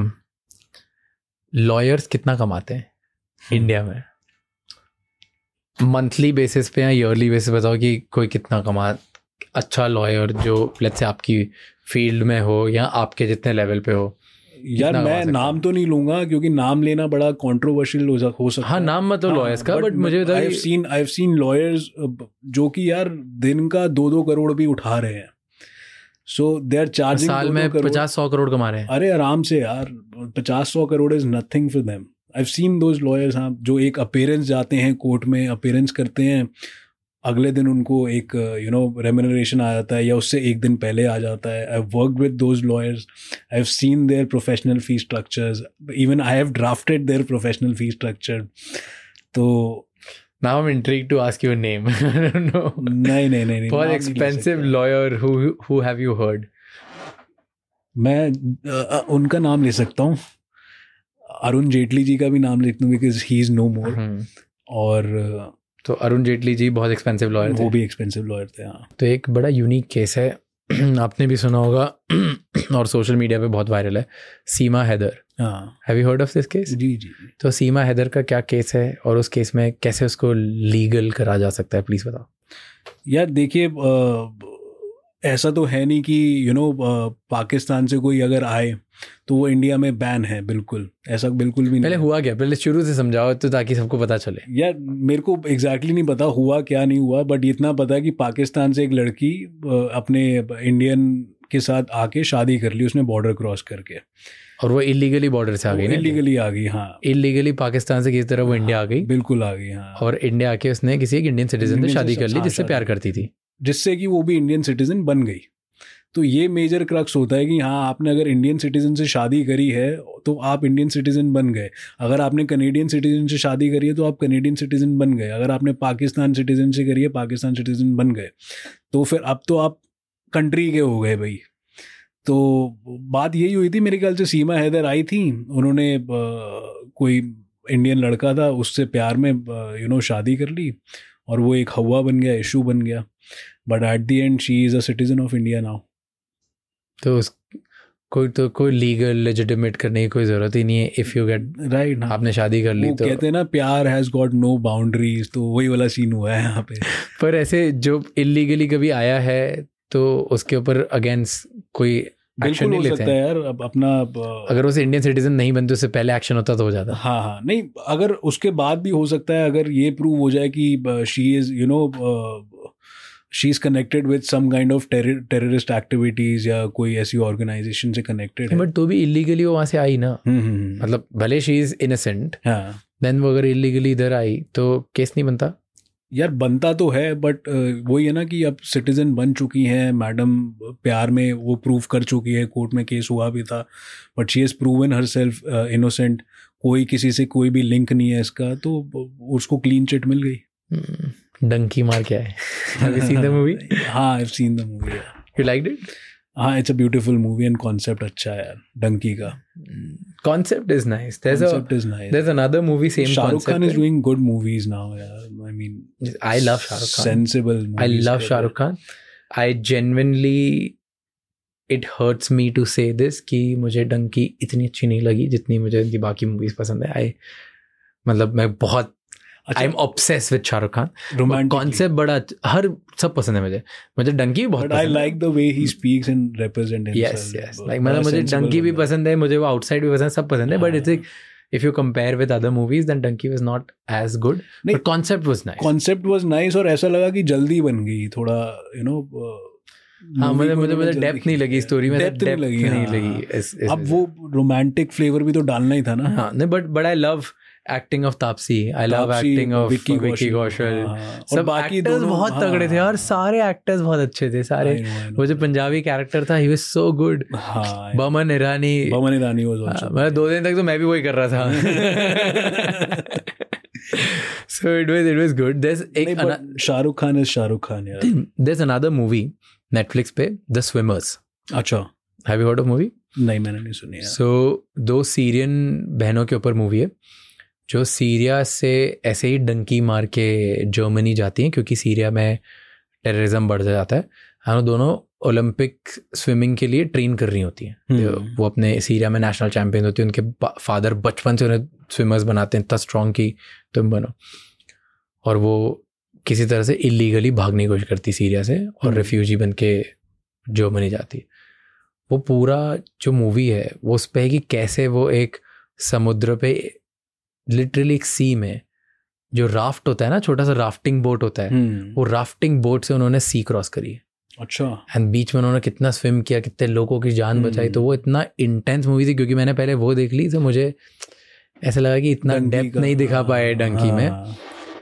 lawyers कितना कमाते हैं इंडिया में? मंथली बेसिस पे या ईयरली बेसिस बताओ कि कोई कितना कमा, अच्छा लॉयर जो लेट्स से आपकी फील्ड में हो या आपके जितने लेवल पे हो। यार मैं नाम तो नहीं लूंगा क्योंकि नाम लेना बड़ा कंट्रोवर्शियल हो सकता है। हाँ, नाम मत लो लॉयर्स का, बट मुझे बताओ। आई हैव सीन लॉयर्स जो कि यार दिन का 2-2 करोड़ भी उठा रहे हैं। सो दे आर चार्जिंग, साल में 50-100 करोड़ कमा रहे हैं। अरे आराम से यार, 50-100 crore is nothing for them. I have seen those lawyers, हाँ, जो एक अपीयरेंस जाते हैं कोर्ट में, अपीयरेंस करते हैं, अगले दिन उनको एक रेम्यूनरेशन आ जाता है या उससे एक दिन पहले आ जाता है। I have worked with those lawyers, I have seen their professional fee structures, even I have drafted their professional fee structure. तो Now I'm intrigued to ask you a name. I don't know. नहीं। बहुत expensive lawyer who have you heard? मैं उनका नाम ले सकता हूँ, अरुण जेटली जी का भी नाम लिख दूँ because he is no more. और तो अरुण जेटली जी बहुत एक्सपेंसिव लॉयर थे। वो भी एक्सपेंसिव लॉयर थे, हाँ। तो एक बड़ा यूनिक केस है, आपने भी सुना होगा और सोशल मीडिया पे बहुत वायरल है, सीमा हैदर। हाँ, have you heard of this case? जी। तो सीमा हैदर का क्या केस है और उस केस में कैसे उसको लीगल करा जा सकता है, प्लीज़ बताओ। यार देखिए, ऐसा तो है नहीं कि पाकिस्तान से कोई अगर आए तो वो इंडिया में बैन है, बिल्कुल ऐसा बिल्कुल भी नहीं। पहले हुआ क्या, पहले शुरू से समझाओ तो ताकि सबको पता चले। यार मेरे को एग्जैक्टली नहीं पता हुआ क्या नहीं हुआ, बट इतना पता है कि पाकिस्तान से एक लड़की अपने इंडियन के साथ आके शादी कर ली उसने, बॉर्डर क्रॉस करके। और वो इलीगली बॉर्डर से आ गई? इलीगली आ गई, हाँ। इलीगली पाकिस्तान से किसी तरह वो इंडिया आ गई? बिल्कुल आ गई, हाँ। और इंडिया आके उसने किसी एक इंडियन सिटीजन से शादी कर ली जिससे प्यार करती थी, जिससे कि वो भी इंडियन सिटीजन बन गई। तो ये मेजर क्रक्स होता है कि हाँ, आपने अगर इंडियन सिटीजन से शादी करी है तो आप इंडियन सिटीजन बन गए। अगर आपने कनेडियन सिटीजन से शादी करी है तो आप कनेडियन सिटीजन बन गए। अगर आपने पाकिस्तान सिटीजन से करी है, पाकिस्तान सिटीजन बन गए। तो फिर अब तो आप कंट्री के हो गए भाई। तो बात यही हुई थी, मेरे ख्याल से सीमा हैदर आई थी, उन्होंने कोई इंडियन लड़का था उससे प्यार में शादी कर ली और वो एक हवा बन गया, इशू बन गया। But at the end she is a citizen of India now. तो कोई लीगल लेजिटिमेट करने की कोई ज़रूरत ही नहीं है। इफ़ यू गेट राइट, आपने शादी कर ली तो कहते हैं ना, प्यार हैज़ गॉट नो बाउंड्रीज। तो वही वाला सीन हुआ है यहाँ पे। पर ऐसे जो इलीगली कभी आया है तो उसके ऊपर अगेंस्ट कोई एक्शन नहीं लेते हैं यार। अब अपना अगर उसे इंडियन सिटीजन नहीं बनते उससे पहले एक्शन होता तो हो जाता। हाँ, नहीं, अगर उसके बाद भी हो सकता है, अगर ये प्रूव हो जाए कि she is she is connected with some kind of terrorist activities या कोई ऐसी ऑर्गेनाइजेशन से कनेक्टेड है। बट तो भी इलीगली वो वहाँ से आई ना। मतलब भले शी इज़ इनोसेंट, देन वो अगर इलीगली इधर आई तो केस नहीं बनता। यार बनता तो है, बट वही है ना कि अब सिटीजन बन चुकी हैं मैडम, प्यार में वो प्रूव कर चुकी है, कोर्ट में केस हुआ भी था, but she has proven herself innocent. कोई किसी से कोई भी लिंक नहीं है इसका, तो उसको क्लीन चिट मिल गई। डंकी मार क्या है? Have you seen the movie? हाँ, I've seen the movie. You liked it? हाँ, it's a beautiful movie and concept अच्छा है यार, डंकी का। Concept is nice. Concept is nice. There's another movie same Shah Rukh concept. Khan is doing good movies now, yeah. I mean, I love Shah Rukh Khan. Sensible movies. I love Shah Rukh Khan. I genuinely, it hurts me to say this कि मुझे डंकी इतनी अच्छी नहीं लगी जितनी मुझे उनकी बाकी मूवीज पसंद है। मतलब मैं बहुत I'm obsessed with Shah Rukh Khan. Romantic concept बड़ा सब पसंद है मुझे डंकी भी बहुत पसंद है। But I like the way he speaks and represents himself. Yes. Like मतलब मुझे डंकी भी पसंद है, मुझे वो आउटसाइड भी पसंद है, सब पसंद है। But it's like if you compare with other movies, then Dunki was not as good. नहीं, but concept was nice. Concept was nice और ऐसा लगा कि जल्दी बन गई थोड़ा, you know. हाँ, मुझे डेप्थ नहीं लगी स्टोरी में, डेप्थ नहीं लगी। अब वो रोमांटिक फ्लेवर भी तो डालना ही था ना। हाँ, नहीं, but I love acting of Taapsee, I love acting of Vicky Kaushal, सब बाकी एक्टर्स बहुत तगड़े थे और सारे एक्टर्स बहुत अच्छे थे सारे। वो जो पंजाबी कैरेक्टर था, he was so good. Boman Irani was also, मैं 2 दिन तक तो मैं भी वही कर रहा था। So it was good. There's Shahrukh Khan यार। There's another movie Netflix पे, The Swimmers. अच्छा, Have you heard of movie? नहीं, मैंने नहीं सुनी यार। So 2 सीरियन बहनों के ऊपर मूवी है जो सीरिया से ऐसे ही डंकी मार के जर्मनी जाती हैं क्योंकि सीरिया में टेररिज्म बढ़ जाता है। हम दोनों ओलंपिक स्विमिंग के लिए ट्रेन कर रही होती हैं। वो अपने सीरिया में नेशनल चैंपियन होती है। उनके फादर बचपन से उन्हें स्विमर्स बनाते हैं, इतना स्ट्रॉन्ग की तुम बनो। और वो किसी तरह से इलीगली भागने की कोशिश करती सीरिया से और रेफ्यूजी बन के जर्मनी जाती। वो पूरा जो मूवी है वो उस पर है कि कैसे वो एक समुद्र पे लिटरली एक सी में जो राफ्ट होता है ना, छोटा सा राफ्टिंग बोट होता है, वो राफ्टिंग बोट से उन्होंने सी क्रॉस करी। अच्छा। एंड बीच में उन्होंने कितना स्विम किया, कितने लोगों की जान बचाई। तो वो इतना इंटेंस मूवी थी क्योंकि मैंने पहले वो देख ली तो मुझे ऐसा लगा कि इतना डेप्थ नहीं दिखा पाए डंकी में।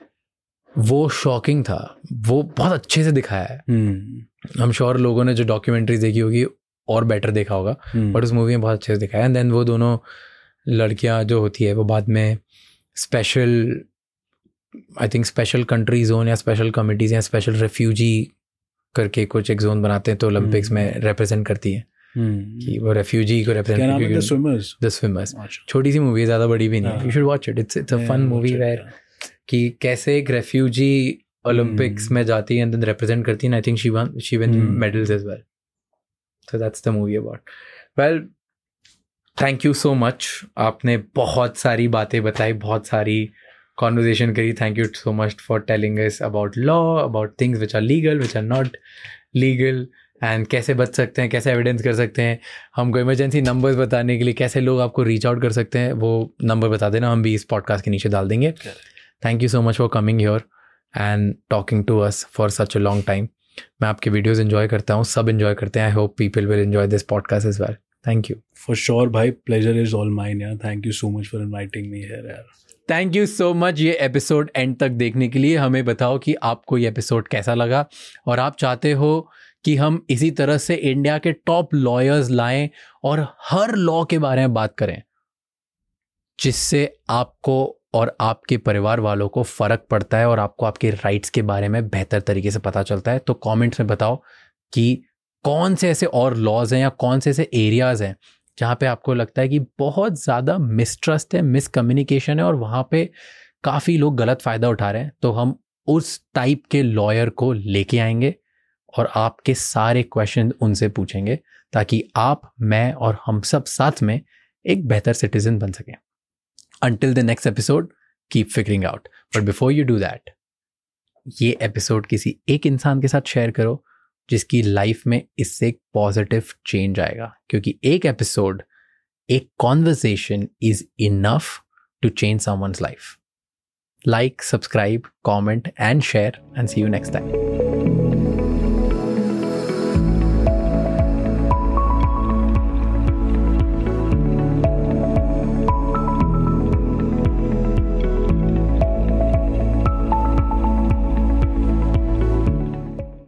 वो शॉकिंग था, वो बहुत अच्छे से दिखाया है। I'm श्योर लोगों ने जो डॉक्यूमेंट्रीज देखी होगी और बेटर देखा होगा, बट उस मूवी में बहुत अच्छे से दिखाया। एंड देन वो दोनों लड़कियां जो होती है वो बाद में special, I think special country zone या स्पेशल कमिटीज या स्पेशल रेफ्यूजी करके कुछ एक जोन बनाते हैं तो ओलंपिक्स में रिप्रेजेंट करती है कि वो रेफ्यूजी को रिप्रेजेंट। द स्विमर्स छोटी सी मूवी है, ज़्यादा बड़ी भी नहीं है। You should watch it, it's a fun movie where कि कैसे एक रेफ्यूजी ओलंपिक्स में जाती है एंड देन रिप्रेजेंट करती है। I think she win medals as well. So that's the movie about. Well, thank you so much. आपने बहुत सारी बातें बताई, बहुत सारी कॉन्वर्जेशन करी। Thank you so much for telling us about law, about things which are legal, which are not legal, and कैसे बच सकते हैं, कैसे एविडेंस कर सकते हैं। हमको इमरजेंसी नंबर्स बताने के लिए कैसे लोग आपको रीच आउट कर सकते हैं, वो नंबर बता देना, हम भी इस पॉडकास्ट के नीचे डाल देंगे। Thank you so much for coming here and talking to us for such a long time. मैं आपके वीडियोज़ एंजॉय करता हूँ, सब एंजॉय करते हैं। I hope people will enjoy this podcast as well. Thank you. For sure, भाई, pleasure is all mine यार। Thank you so much for inviting me here यार। Thank you so much ये episode एंड तक देखने के लिए। हमें बताओ कि आपको ये एपिसोड कैसा लगा और आप चाहते हो कि हम इसी तरह से इंडिया के टॉप लॉयर्स लाएं और हर लॉ के बारे में बात करें जिससे आपको और आपके परिवार वालों को फ़र्क पड़ता है और आपको आपके राइट्स के बारे में बेहतर तरीके से पता चलता है। तो कमेंट्स में बताओ कि कौन से ऐसे और लॉज हैं या कौन से ऐसे एरियाज़ हैं जहाँ पे आपको लगता है कि बहुत ज़्यादा मिसट्रस्ट है, मिसकम्युनिकेशन है और वहाँ पे काफ़ी लोग गलत फ़ायदा उठा रहे हैं। तो हम उस टाइप के लॉयर को लेके आएंगे और आपके सारे क्वेश्चन उनसे पूछेंगे ताकि आप, मैं और हम सब साथ में एक बेहतर सिटीजन बन सकें। Until the next episode, keep figuring out. But before you do that, ये एपिसोड किसी एक इंसान के साथ शेयर करो जिसकी लाइफ में इससे एक पॉजिटिव चेंज आएगा, क्योंकि एक एपिसोड, एक conversation is enough to change someone's life. Like, subscribe, comment and share and see you next time.